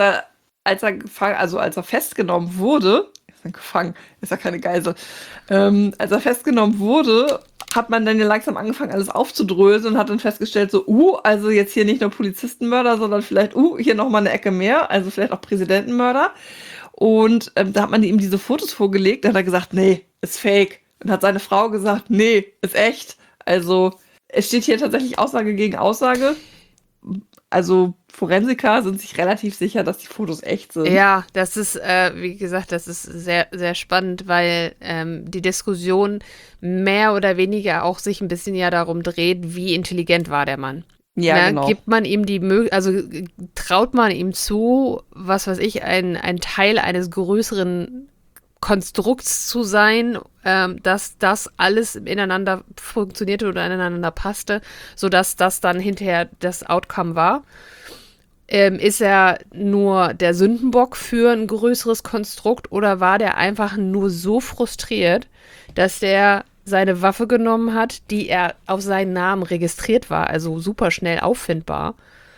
er festgenommen wurde, gefangen, ist ja keine Geisel, als er festgenommen wurde, hat man dann ja langsam angefangen, alles aufzudröseln und hat dann festgestellt, so, also jetzt hier nicht nur Polizistenmörder, sondern vielleicht, hier nochmal eine Ecke mehr, also vielleicht auch Präsidentenmörder. Und da hat man ihm diese Fotos vorgelegt, da hat er gesagt, nee, ist fake. Und hat seine Frau gesagt, nee, ist echt. Also es steht hier tatsächlich Aussage gegen Aussage. Also Forensiker sind sich relativ sicher, dass die Fotos echt sind. Ja, das ist, wie gesagt, das ist sehr, sehr spannend, weil die Diskussion mehr oder weniger auch sich ein bisschen ja darum dreht, wie intelligent war der Mann. Ja, genau. Gibt man ihm traut man ihm zu, was weiß ich, ein Teil eines größeren Konstrukts zu sein, dass das alles ineinander funktionierte oder ineinander passte, sodass das dann hinterher das Outcome war. Ist er nur der Sündenbock für ein größeres Konstrukt oder war der einfach nur so frustriert, dass der seine Waffe genommen hat, die er auf seinen Namen registriert war, also super schnell auffindbar,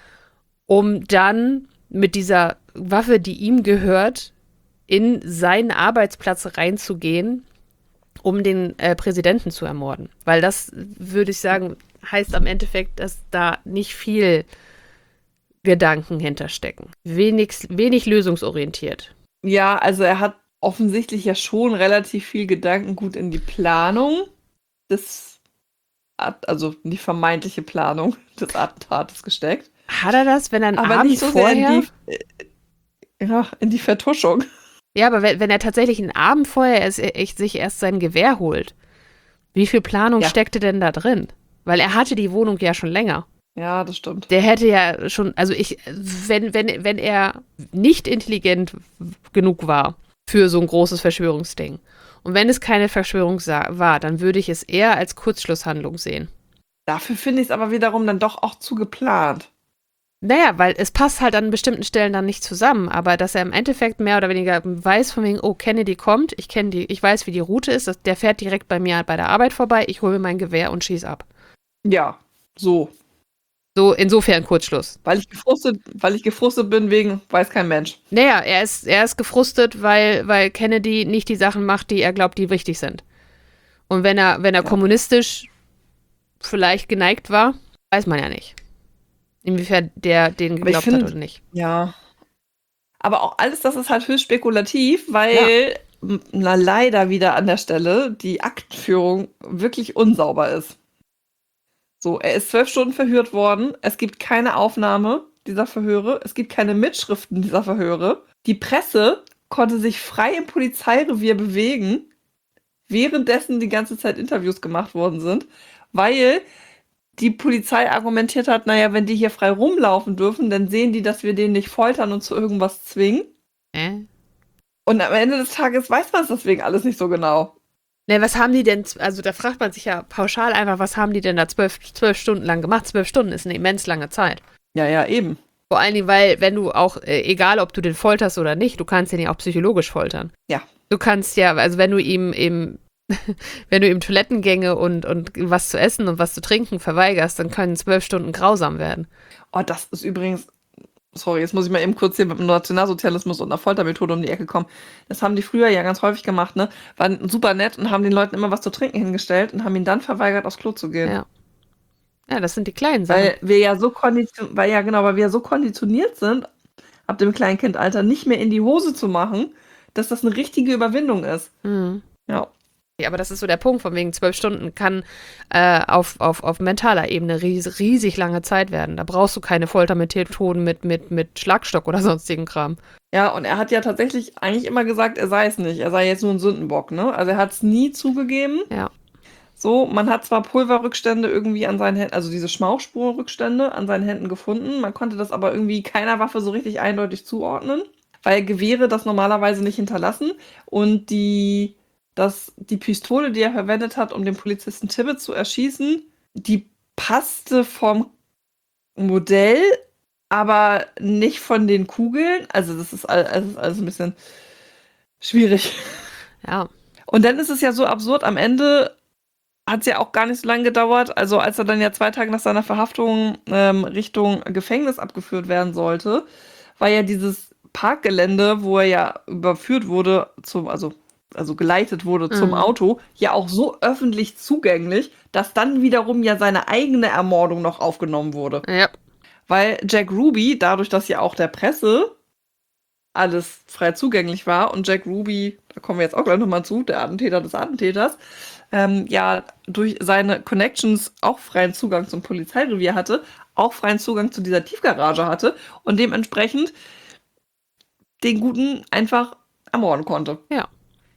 um dann mit dieser Waffe, die ihm gehört, in seinen Arbeitsplatz reinzugehen, um den Präsidenten zu ermorden. Weil das, würde ich sagen, heißt am Endeffekt, dass da nicht viel Gedanken hinterstecken. Wenig lösungsorientiert. Ja, also er hat offensichtlich ja schon relativ viel Gedankengut in die Planung also in die vermeintliche Planung des Attentates gesteckt. Hat er das, wenn er einen aber Abend nicht so vorher... in die Vertuschung. Ja, aber wenn er tatsächlich einen Abend vorher sich erst sein Gewehr holt, wie viel Planung steckte denn da drin? Weil er hatte die Wohnung ja schon länger. Ja, das stimmt. Der hätte ja schon, also wenn er nicht intelligent genug war für so ein großes Verschwörungsding und wenn es keine Verschwörung war, dann würde ich es eher als Kurzschlusshandlung sehen. Dafür finde ich es aber wiederum dann doch auch zu geplant. Naja, weil es passt halt an bestimmten Stellen dann nicht zusammen, aber dass er im Endeffekt mehr oder weniger weiß von wegen, oh, Kennedy kommt, ich weiß, wie die Route ist, der fährt direkt bei mir bei der Arbeit vorbei, ich hole mir mein Gewehr und schieß ab. Ja, so. So, insofern Kurzschluss. Weil ich gefrustet bin wegen, weiß kein Mensch. Naja, er ist gefrustet, weil Kennedy nicht die Sachen macht, die er glaubt, die wichtig sind. Und wenn er kommunistisch vielleicht geneigt war, weiß man ja nicht. Inwiefern der den geglaubt hat oder nicht. Ja. Aber auch alles das ist halt höchst spekulativ, weil leider wieder an der Stelle die Aktenführung wirklich unsauber ist. So, er ist 12 Stunden verhört worden. Es gibt keine Aufnahme dieser Verhöre. Es gibt keine Mitschriften dieser Verhöre. Die Presse konnte sich frei im Polizeirevier bewegen, währenddessen die ganze Zeit Interviews gemacht worden sind, weil die Polizei argumentiert hat, naja, wenn die hier frei rumlaufen dürfen, dann sehen die, dass wir den nicht foltern und zu irgendwas zwingen. Und am Ende des Tages weiß man es deswegen alles nicht so genau. Ne, was haben die denn, also da fragt man sich ja pauschal einfach, was haben die denn da 12 Stunden lang gemacht? 12 Stunden ist eine immens lange Zeit. Ja, eben. Vor allen Dingen, weil, wenn du auch, egal ob du den folterst oder nicht, du kannst den ja auch psychologisch foltern. Ja. Du kannst ja, also wenn du ihm Toilettengänge und was zu essen und was zu trinken verweigerst, dann können 12 Stunden grausam werden. Oh, das ist übrigens, sorry, jetzt muss ich mal eben kurz hier mit dem Nationalsozialismus und einer Foltermethode um die Ecke kommen. Das haben die früher ja ganz häufig gemacht, ne? Waren super nett und haben den Leuten immer was zu trinken hingestellt und haben ihnen dann verweigert, aufs Klo zu gehen. Ja. Ja, das sind die kleinen Sachen. Weil wir ja so konditioniert sind, ab dem Kleinkindalter nicht mehr in die Hose zu machen, dass das eine richtige Überwindung ist. Mhm. Ja. Ja, aber das ist so der Punkt, von wegen 12 Stunden kann auf mentaler Ebene riesig lange Zeit werden. Da brauchst du keine Foltermethoden mit Schlagstock oder sonstigen Kram. Ja, und er hat ja tatsächlich eigentlich immer gesagt, er sei es nicht. Er sei jetzt nur ein Sündenbock, ne? Also er hat es nie zugegeben. Ja. So, man hat zwar Pulverrückstände irgendwie an seinen Händen, also diese Schmauchspurrückstände an seinen Händen gefunden. Man konnte das aber irgendwie keiner Waffe so richtig eindeutig zuordnen, weil Gewehre das normalerweise nicht hinterlassen. Und die Pistole, die er verwendet hat, um den Polizisten Tibbet zu erschießen, die passte vom Modell, aber nicht von den Kugeln. Also das ist alles ein bisschen schwierig. Ja. Und dann ist es ja so absurd, am Ende hat es ja auch gar nicht so lange gedauert. Also als er dann ja 2 Tage nach seiner Verhaftung Richtung Gefängnis abgeführt werden sollte, war ja dieses Parkgelände, wo er ja überführt wurde, also geleitet wurde zum Auto, ja auch so öffentlich zugänglich, dass dann wiederum ja seine eigene Ermordung noch aufgenommen wurde. Ja. Weil Jack Ruby, dadurch, dass ja auch der Presse alles frei zugänglich war und Jack Ruby, da kommen wir jetzt auch gleich nochmal zu, der Attentäter des Attentäters, ja durch seine Connections auch freien Zugang zum Polizeirevier hatte, auch freien Zugang zu dieser Tiefgarage hatte und dementsprechend den Guten einfach ermorden konnte. Ja.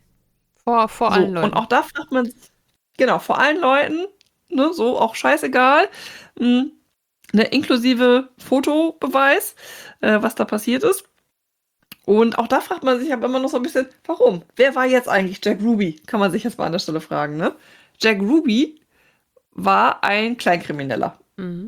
Vor allen Leuten. Und auch da fragt man sich, genau, vor allen Leuten, ne, so auch scheißegal, ne, inklusive Fotobeweis, was da passiert ist. Und auch da fragt man sich aber immer noch so ein bisschen, warum? Wer war jetzt eigentlich Jack Ruby? Kann man sich jetzt mal an der Stelle fragen, ne? Jack Ruby war ein Kleinkrimineller,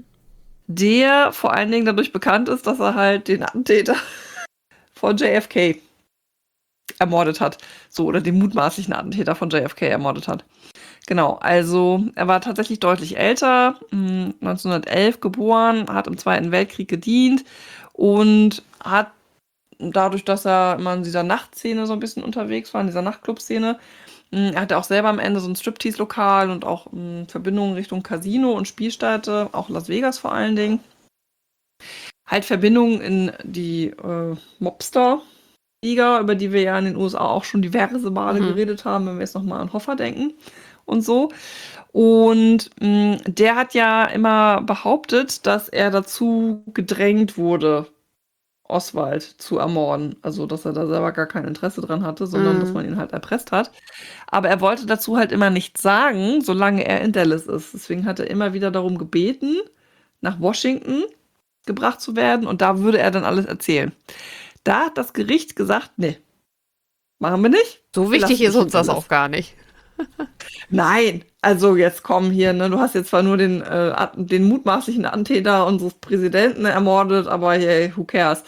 der vor allen Dingen dadurch bekannt ist, dass er halt den Attentäter von JFK ermordet hat. So, oder den mutmaßlichen Attentäter von JFK ermordet hat. Genau, also er war tatsächlich deutlich älter, 1911 geboren, hat im Zweiten Weltkrieg gedient und hat dadurch, dass er immer in dieser Nachtszene so ein bisschen unterwegs war, in dieser Nachtclub-Szene, er hatte auch selber am Ende so ein Striptease-Lokal und auch Verbindungen Richtung Casino und Spielstätte, auch Las Vegas vor allen Dingen. Halt Verbindungen in die Mobster-Liga, über die wir ja in den USA auch schon diverse Male geredet haben, wenn wir jetzt nochmal an Hoffa denken und so. Und der hat ja immer behauptet, dass er dazu gedrängt wurde, Oswald zu ermorden. Also, dass er da selber gar kein Interesse dran hatte, sondern dass man ihn halt erpresst hat. Aber er wollte dazu halt immer nichts sagen, solange er in Dallas ist. Deswegen hat er immer wieder darum gebeten, nach Washington gebracht zu werden und da würde er dann alles erzählen. Da hat das Gericht gesagt, nee, machen wir nicht. So wichtig ist uns das auch gar nicht. Nein, also jetzt komm hier, ne? Du hast jetzt zwar nur den mutmaßlichen Attentäter unseres Präsidenten ermordet, aber hey, who cares?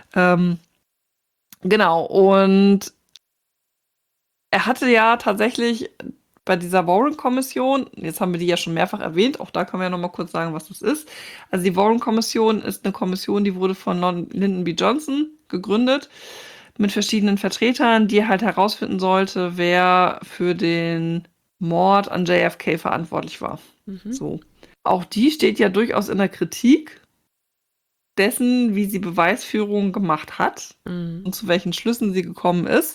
Genau, und er hatte ja tatsächlich bei dieser Warren-Kommission, jetzt haben wir die ja schon mehrfach erwähnt, auch da können wir ja nochmal kurz sagen, was das ist. Also die Warren-Kommission ist eine Kommission, die wurde von Lyndon B. Johnson gegründet, mit verschiedenen Vertretern, die halt herausfinden sollte, wer für den Mord an JFK verantwortlich war. So. Auch die steht ja durchaus in der Kritik dessen, wie sie Beweisführung gemacht hat und zu welchen Schlüssen sie gekommen ist,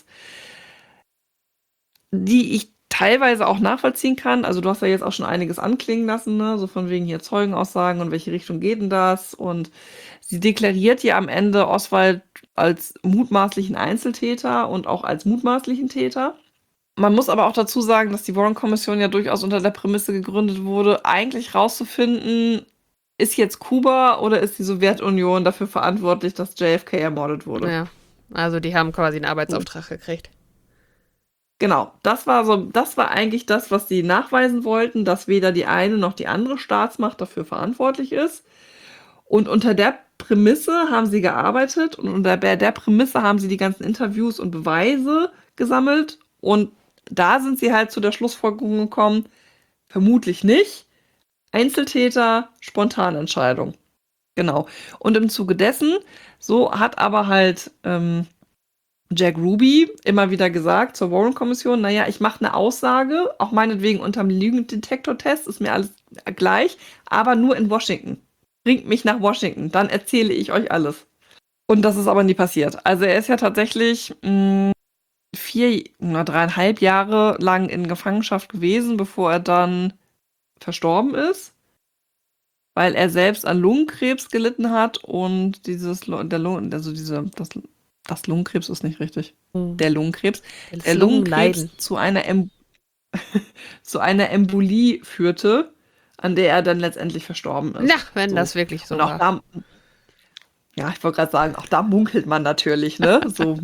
die ich teilweise auch nachvollziehen kann. Also du hast ja jetzt auch schon einiges anklingen lassen, ne? So von wegen hier Zeugenaussagen und welche Richtung geht denn das? Und sie deklariert ja am Ende Oswald als mutmaßlichen Einzeltäter und auch als mutmaßlichen Täter. Man muss aber auch dazu sagen, dass die Warren-Kommission ja durchaus unter der Prämisse gegründet wurde, eigentlich rauszufinden, ist jetzt Kuba oder ist die Sowjetunion dafür verantwortlich, dass JFK ermordet wurde? Ja, also die haben quasi einen Arbeitsauftrag gekriegt. Genau, das war eigentlich das, was sie nachweisen wollten, dass weder die eine noch die andere Staatsmacht dafür verantwortlich ist. Und unter der Prämisse haben sie gearbeitet und unter der Prämisse haben sie die ganzen Interviews und Beweise gesammelt und da sind sie halt zu der Schlussfolgerung gekommen, vermutlich nicht. Einzeltäter, Spontanentscheidung. Genau. Und im Zuge dessen, so hat aber halt Jack Ruby immer wieder gesagt zur Warren-Kommission, naja, ich mache eine Aussage, auch meinetwegen unterm Lügendetektor-Test, ist mir alles gleich, aber nur in Washington. Bringt mich nach Washington, dann erzähle ich euch alles. Und das ist aber nie passiert. Also er ist ja tatsächlich 3,5 Jahre lang in Gefangenschaft gewesen, bevor er dann verstorben ist, weil er selbst an Lungenkrebs gelitten hat und das Lungenkrebs ist nicht richtig. Der Lungenkrebs. Der Lungenkrebs zu einer Embolie führte, an der er dann letztendlich verstorben ist. Ja, wenn das wirklich so und auch war. Da, ja, ich wollte gerade sagen, auch da munkelt man natürlich, ne? So,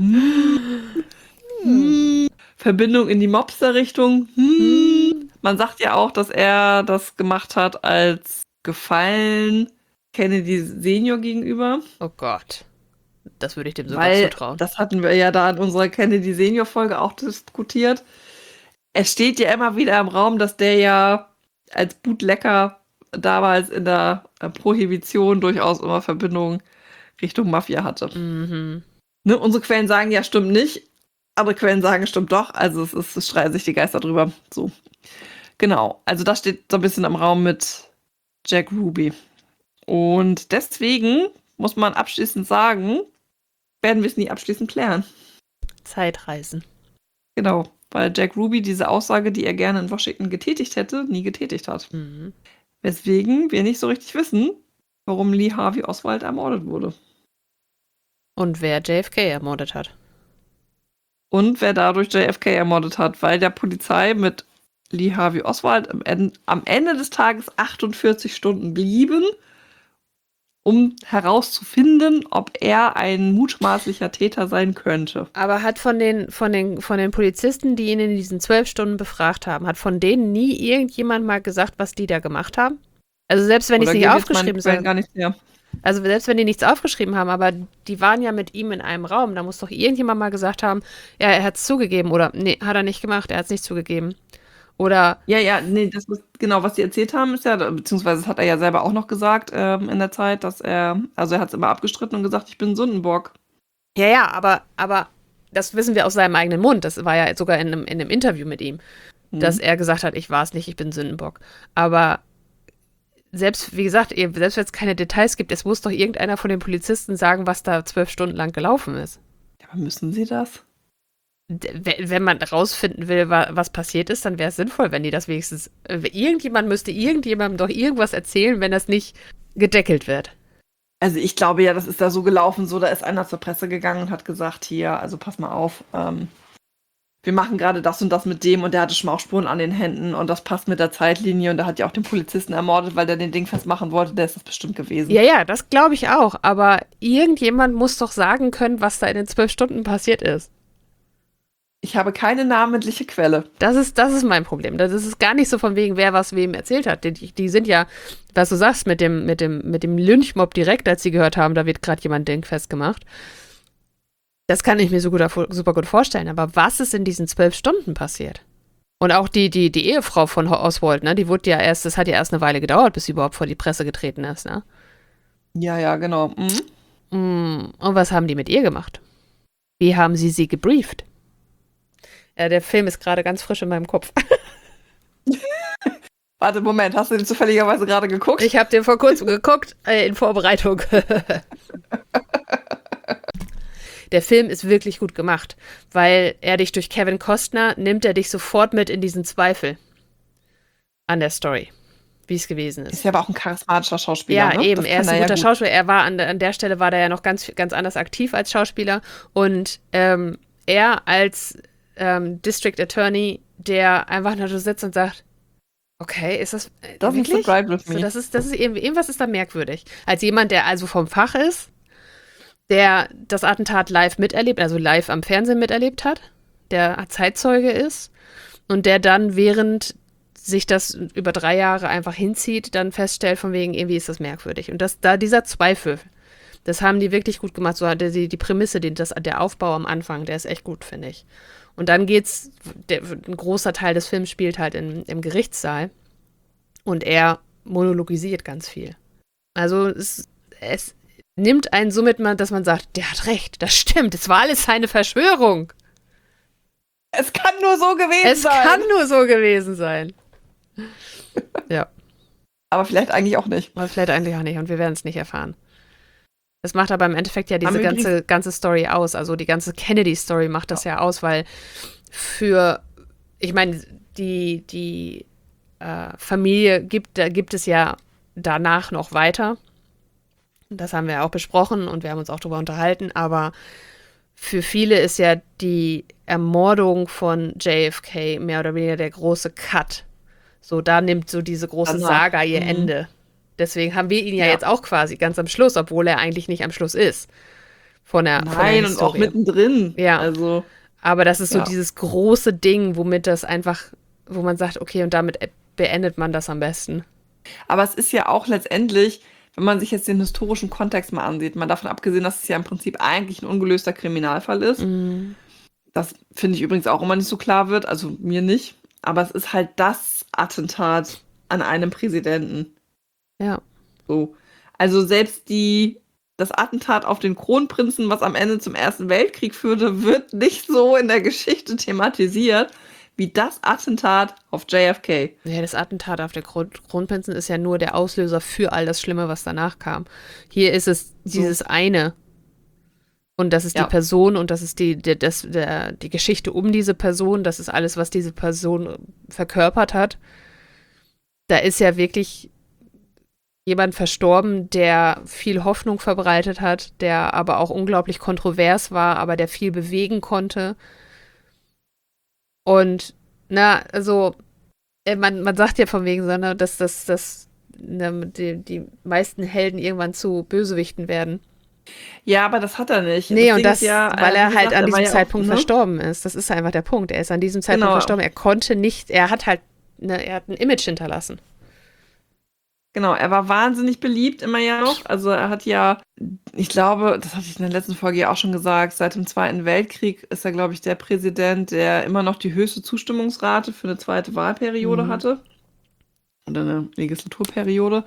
Verbindung in die Mobster-Richtung. Man sagt ja auch, dass er das gemacht hat als Gefallen Kennedy Senior gegenüber. Oh Gott. Das würde ich dem sogar zutrauen. Das hatten wir ja da in unserer Kennedy Senior Folge auch diskutiert. Es steht ja immer wieder im Raum, dass der ja als Bootlegger damals in der Prohibition durchaus immer Verbindungen Richtung Mafia hatte. Mhm. Ne, unsere Quellen sagen ja, stimmt nicht. Andere Quellen sagen, stimmt doch. Also es streiten sich die Geister drüber. So. Genau. Also das steht so ein bisschen im Raum mit Jack Ruby. Und deswegen muss man abschließend sagen, werden wir es nie abschließend klären. Zeitreisen. Genau. Weil Jack Ruby diese Aussage, die er gerne in Washington getätigt hätte, nie getätigt hat. Mhm. Weswegen wir nicht so richtig wissen, warum Lee Harvey Oswald ermordet wurde. Und wer JFK ermordet hat. Und wer dadurch JFK ermordet hat, weil der Polizei mit Lee Harvey Oswald am Ende des Tages 48 Stunden blieben, um herauszufinden, ob er ein mutmaßlicher Täter sein könnte. Aber hat von den Polizisten, die ihn in diesen 12 Stunden befragt haben, hat von denen nie irgendjemand mal gesagt, was die da gemacht haben? Also selbst wenn die es nicht aufgeschrieben haben. Also selbst wenn die nichts aufgeschrieben haben, aber die waren ja mit ihm in einem Raum, da muss doch irgendjemand mal gesagt haben, ja, er hat es zugegeben oder nee, hat er nicht gemacht, er hat es nicht zugegeben. Oder nee, das ist genau, was die erzählt haben, ist ja, beziehungsweise das hat er ja selber auch noch gesagt in der Zeit, dass er hat es immer abgestritten und gesagt, ich bin Sündenbock. Ja, aber das wissen wir aus seinem eigenen Mund, das war ja sogar in einem Interview mit ihm, dass er gesagt hat, ich war es nicht, ich bin Sündenbock. Aber selbst, wie gesagt, selbst wenn es keine Details gibt, es muss doch irgendeiner von den Polizisten sagen, was da 12 Stunden lang gelaufen ist. Ja, aber müssen sie das? Wenn man rausfinden will, was passiert ist, dann wäre es sinnvoll, wenn die das wenigstens. Irgendjemand müsste irgendjemandem doch irgendwas erzählen, wenn das nicht gedeckelt wird. Also ich glaube ja, das ist da so gelaufen, so da ist einer zur Presse gegangen und hat gesagt, hier, also pass mal auf, wir machen gerade das und das mit dem und der hatte Schmauchspuren an den Händen und das passt mit der Zeitlinie und der hat ja auch den Polizisten ermordet, weil der den Ding festmachen wollte, der ist das bestimmt gewesen. Ja, das glaube ich auch, aber irgendjemand muss doch sagen können, was da in den 12 Stunden passiert ist. Ich habe keine namentliche Quelle. Das ist mein Problem. Das ist gar nicht so von wegen, wer was wem erzählt hat. Die sind ja, was du sagst, mit dem Lynchmob direkt, als sie gehört haben, da wird gerade jemand dingfest gemacht. Das kann ich mir super gut vorstellen. Aber was ist in diesen 12 Stunden passiert? Und auch die Ehefrau von Oswald, ne, das hat ja erst eine Weile gedauert, bis sie überhaupt vor die Presse getreten ist, ne? Ja, genau. Und was haben die mit ihr gemacht? Wie haben sie gebrieft? Ja, der Film ist gerade ganz frisch in meinem Kopf. Warte, Moment, hast du den zufälligerweise gerade geguckt? Ich habe den vor kurzem geguckt, in Vorbereitung. Der Film ist wirklich gut gemacht, weil er dich durch Kevin Costner nimmt er dich sofort mit in diesen Zweifel an der Story, wie es gewesen ist. Ist ja aber auch ein charismatischer Schauspieler, ja, ne? Eben, er ist ein guter Schauspieler. Er war an der Stelle war der ja noch ganz, ganz anders aktiv als Schauspieler und er als District Attorney, der einfach nur so sitzt und sagt, okay, ist das wirklich? Das ist irgendwas ist da merkwürdig. Als jemand, der also vom Fach ist, der das Attentat live miterlebt, also live am Fernsehen miterlebt hat, der Zeitzeuge ist und der dann, während sich das über 3 Jahre einfach hinzieht, dann feststellt, von wegen, irgendwie ist das merkwürdig. Und dieser Zweifel, das haben die wirklich gut gemacht. So die Prämisse, der Aufbau am Anfang, der ist echt gut, finde ich. Und dann ein großer Teil des Films spielt halt im Gerichtssaal und er monologisiert ganz viel. Also es nimmt einen so mit, dass man sagt, der hat recht, das stimmt, es war alles eine Verschwörung. Es kann nur so gewesen sein. Ja. Aber vielleicht eigentlich auch nicht. Und wir werden es nicht erfahren. Das macht aber im Endeffekt ja diese ganze Story aus. Also die ganze Kennedy-Story macht das ja aus, weil ich meine, die Familie da gibt es ja danach noch weiter. Das haben wir ja auch besprochen und wir haben uns auch darüber unterhalten, aber für viele ist ja die Ermordung von JFK mehr oder weniger der große Cut. So, da nimmt so diese große Saga ihr Ende. Deswegen haben wir ihn ja jetzt auch quasi ganz am Schluss, obwohl er eigentlich nicht am Schluss ist. Von der Historie. Und auch mittendrin. Ja. Also, aber das ist so dieses große Ding, womit das einfach, wo man sagt, okay, und damit beendet man das am besten. Aber es ist ja auch letztendlich, wenn man sich jetzt den historischen Kontext mal ansieht, mal davon abgesehen, dass es ja im Prinzip eigentlich ein ungelöster Kriminalfall ist. Mhm. Das finde ich übrigens auch immer nicht so klar wird, also mir nicht. Aber es ist halt das Attentat an einem Präsidenten. Ja. So. Also selbst das Attentat auf den Kronprinzen, was am Ende zum Ersten Weltkrieg führte, wird nicht so in der Geschichte thematisiert, wie das Attentat auf JFK. Ja, das Attentat auf den Kronprinzen ist ja nur der Auslöser für all das Schlimme, was danach kam. Hier ist es dieses eine. Und das ist die Person und das ist die Geschichte um diese Person. Das ist alles, was diese Person verkörpert hat. Da ist ja wirklich jemand verstorben, der viel Hoffnung verbreitet hat, der aber auch unglaublich kontrovers war, aber der viel bewegen konnte. Und, also, man sagt ja von wegen so, dass die meisten Helden irgendwann zu Bösewichten werden. Ja, aber das hat er nicht. Nee, und das, weil er halt an diesem Zeitpunkt verstorben ist. Das ist einfach der Punkt. Er ist an diesem Zeitpunkt verstorben. Er konnte nicht, er hat halt, er hat ein Image hinterlassen. Genau, er war wahnsinnig beliebt immer ja noch. Also er hat ja, ich glaube, das hatte ich in der letzten Folge ja auch schon gesagt, seit dem Zweiten Weltkrieg ist er, glaube ich, der Präsident, der immer noch die höchste Zustimmungsrate für eine zweite Wahlperiode hatte. Oder eine Legislaturperiode.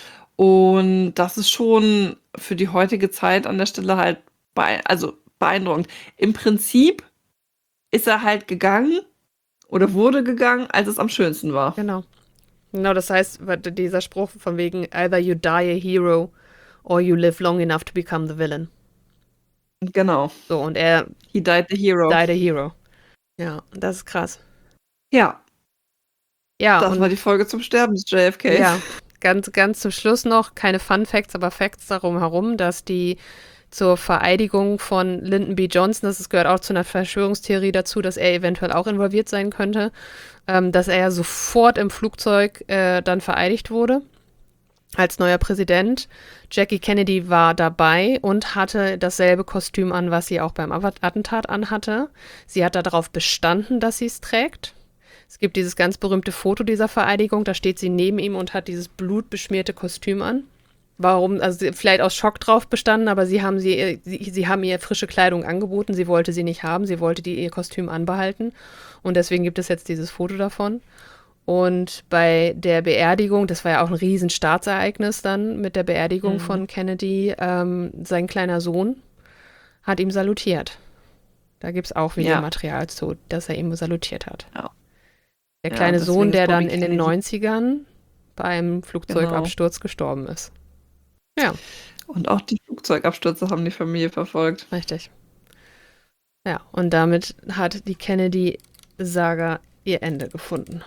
Und das ist schon für die heutige Zeit an der Stelle halt beeindruckend. Im Prinzip ist er halt gegangen oder wurde gegangen, als es am schönsten war. Genau, das heißt, dieser Spruch von wegen either you die a hero or you live long enough to become the villain. Genau. So, und er He died the hero. Ja, das ist krass. Ja. Ja. Das war die Folge zum Sterben des JFK. Ja, ganz zum Schluss noch, keine Fun Facts, aber Facts darum herum, dass die zur Vereidigung von Lyndon B. Johnson, das gehört auch zu einer Verschwörungstheorie dazu, dass er eventuell auch involviert sein könnte, dass er sofort im Flugzeug dann vereidigt wurde als neuer Präsident. Jackie Kennedy war dabei und hatte dasselbe Kostüm an, was sie auch beim Attentat anhatte. Sie hat darauf bestanden, dass sie es trägt. Es gibt dieses ganz berühmte Foto dieser Vereidigung, da steht sie neben ihm und hat dieses blutbeschmierte Kostüm an. Warum? Also vielleicht aus Schock drauf bestanden, aber sie haben ihr frische Kleidung angeboten. Sie wollte sie nicht haben, sie wollte ihr Kostüm anbehalten. Und deswegen gibt es jetzt dieses Foto davon. Und bei der Beerdigung, das war ja auch ein riesen Staatsereignis dann mit der Beerdigung von Kennedy, sein kleiner Sohn hat ihm salutiert. Da gibt es auch Videomaterial zu, dass er ihm salutiert hat. Ja. Der kleine Sohn, der dann in den 90ern beim Flugzeugabsturz gestorben ist. Ja. Und auch die Flugzeugabstürze haben die Familie verfolgt. Richtig. Ja, und damit hat die Kennedy-Saga ihr Ende gefunden.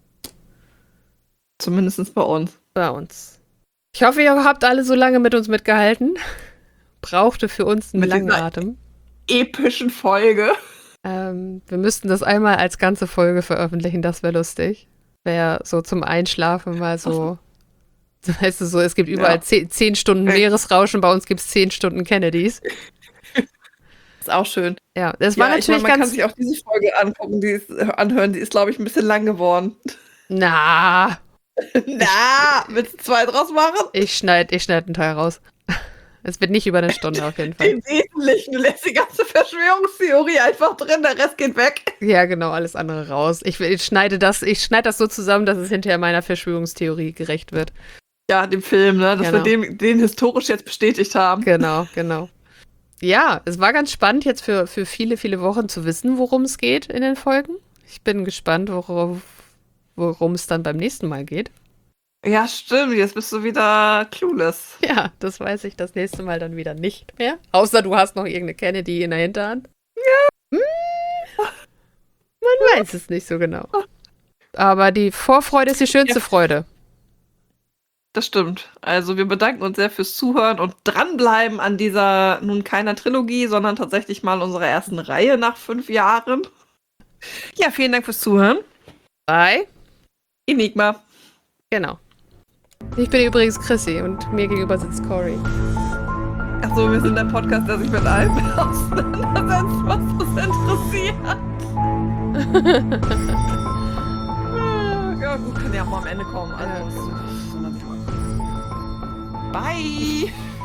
Zumindest bei uns. Bei uns. Ich hoffe, ihr habt alle so lange mit uns mitgehalten. Brauchte für uns einen langen Atem. Epischen Folge. Wir müssten das einmal als ganze Folge veröffentlichen, das wäre lustig. Wäre so zum Einschlafen mal so. Weißt du, so, es gibt überall 10 Stunden Meeresrauschen, bei uns gibt es 10 Stunden Kennedys. Ist auch schön. Ja, das war natürlich man kann sich auch diese Folge anhören, die ist, glaube ich, ein bisschen lang geworden. Na, willst du 2 draus machen? Ich schneid einen Teil raus. Es wird nicht über eine Stunde auf jeden Fall. Den Wesentlichen, du lässt die ganze Verschwörungstheorie einfach drin, der Rest geht weg. Ja, genau, alles andere raus. Ich schneide das so zusammen, dass es hinterher meiner Verschwörungstheorie gerecht wird. Ja, dem Film, ne? Dass wir den historisch jetzt bestätigt haben. Genau. Ja, es war ganz spannend jetzt für viele, viele Wochen zu wissen, worum es geht in den Folgen. Ich bin gespannt, worum es dann beim nächsten Mal geht. Ja, stimmt. Jetzt bist du wieder clueless. Ja, das weiß ich das nächste Mal dann wieder nicht mehr. Außer du hast noch irgendeine Kennedy in der Hinterhand. Ja. Man weiß es nicht so genau. Aber die Vorfreude ist die schönste Freude. Das stimmt. Also wir bedanken uns sehr fürs Zuhören und dranbleiben an dieser nun keiner Trilogie, sondern tatsächlich mal unserer ersten Reihe nach 5 Jahren. Ja, vielen Dank fürs Zuhören. Bye. Enigma. Genau. Ich bin übrigens Chrissy und mir gegenüber sitzt Cory. Achso, wir sind der Podcast, der sich mit allem auseinandersetzt, was uns interessiert. Ja, gut, kann ja auch mal am Ende kommen. Also, Bye!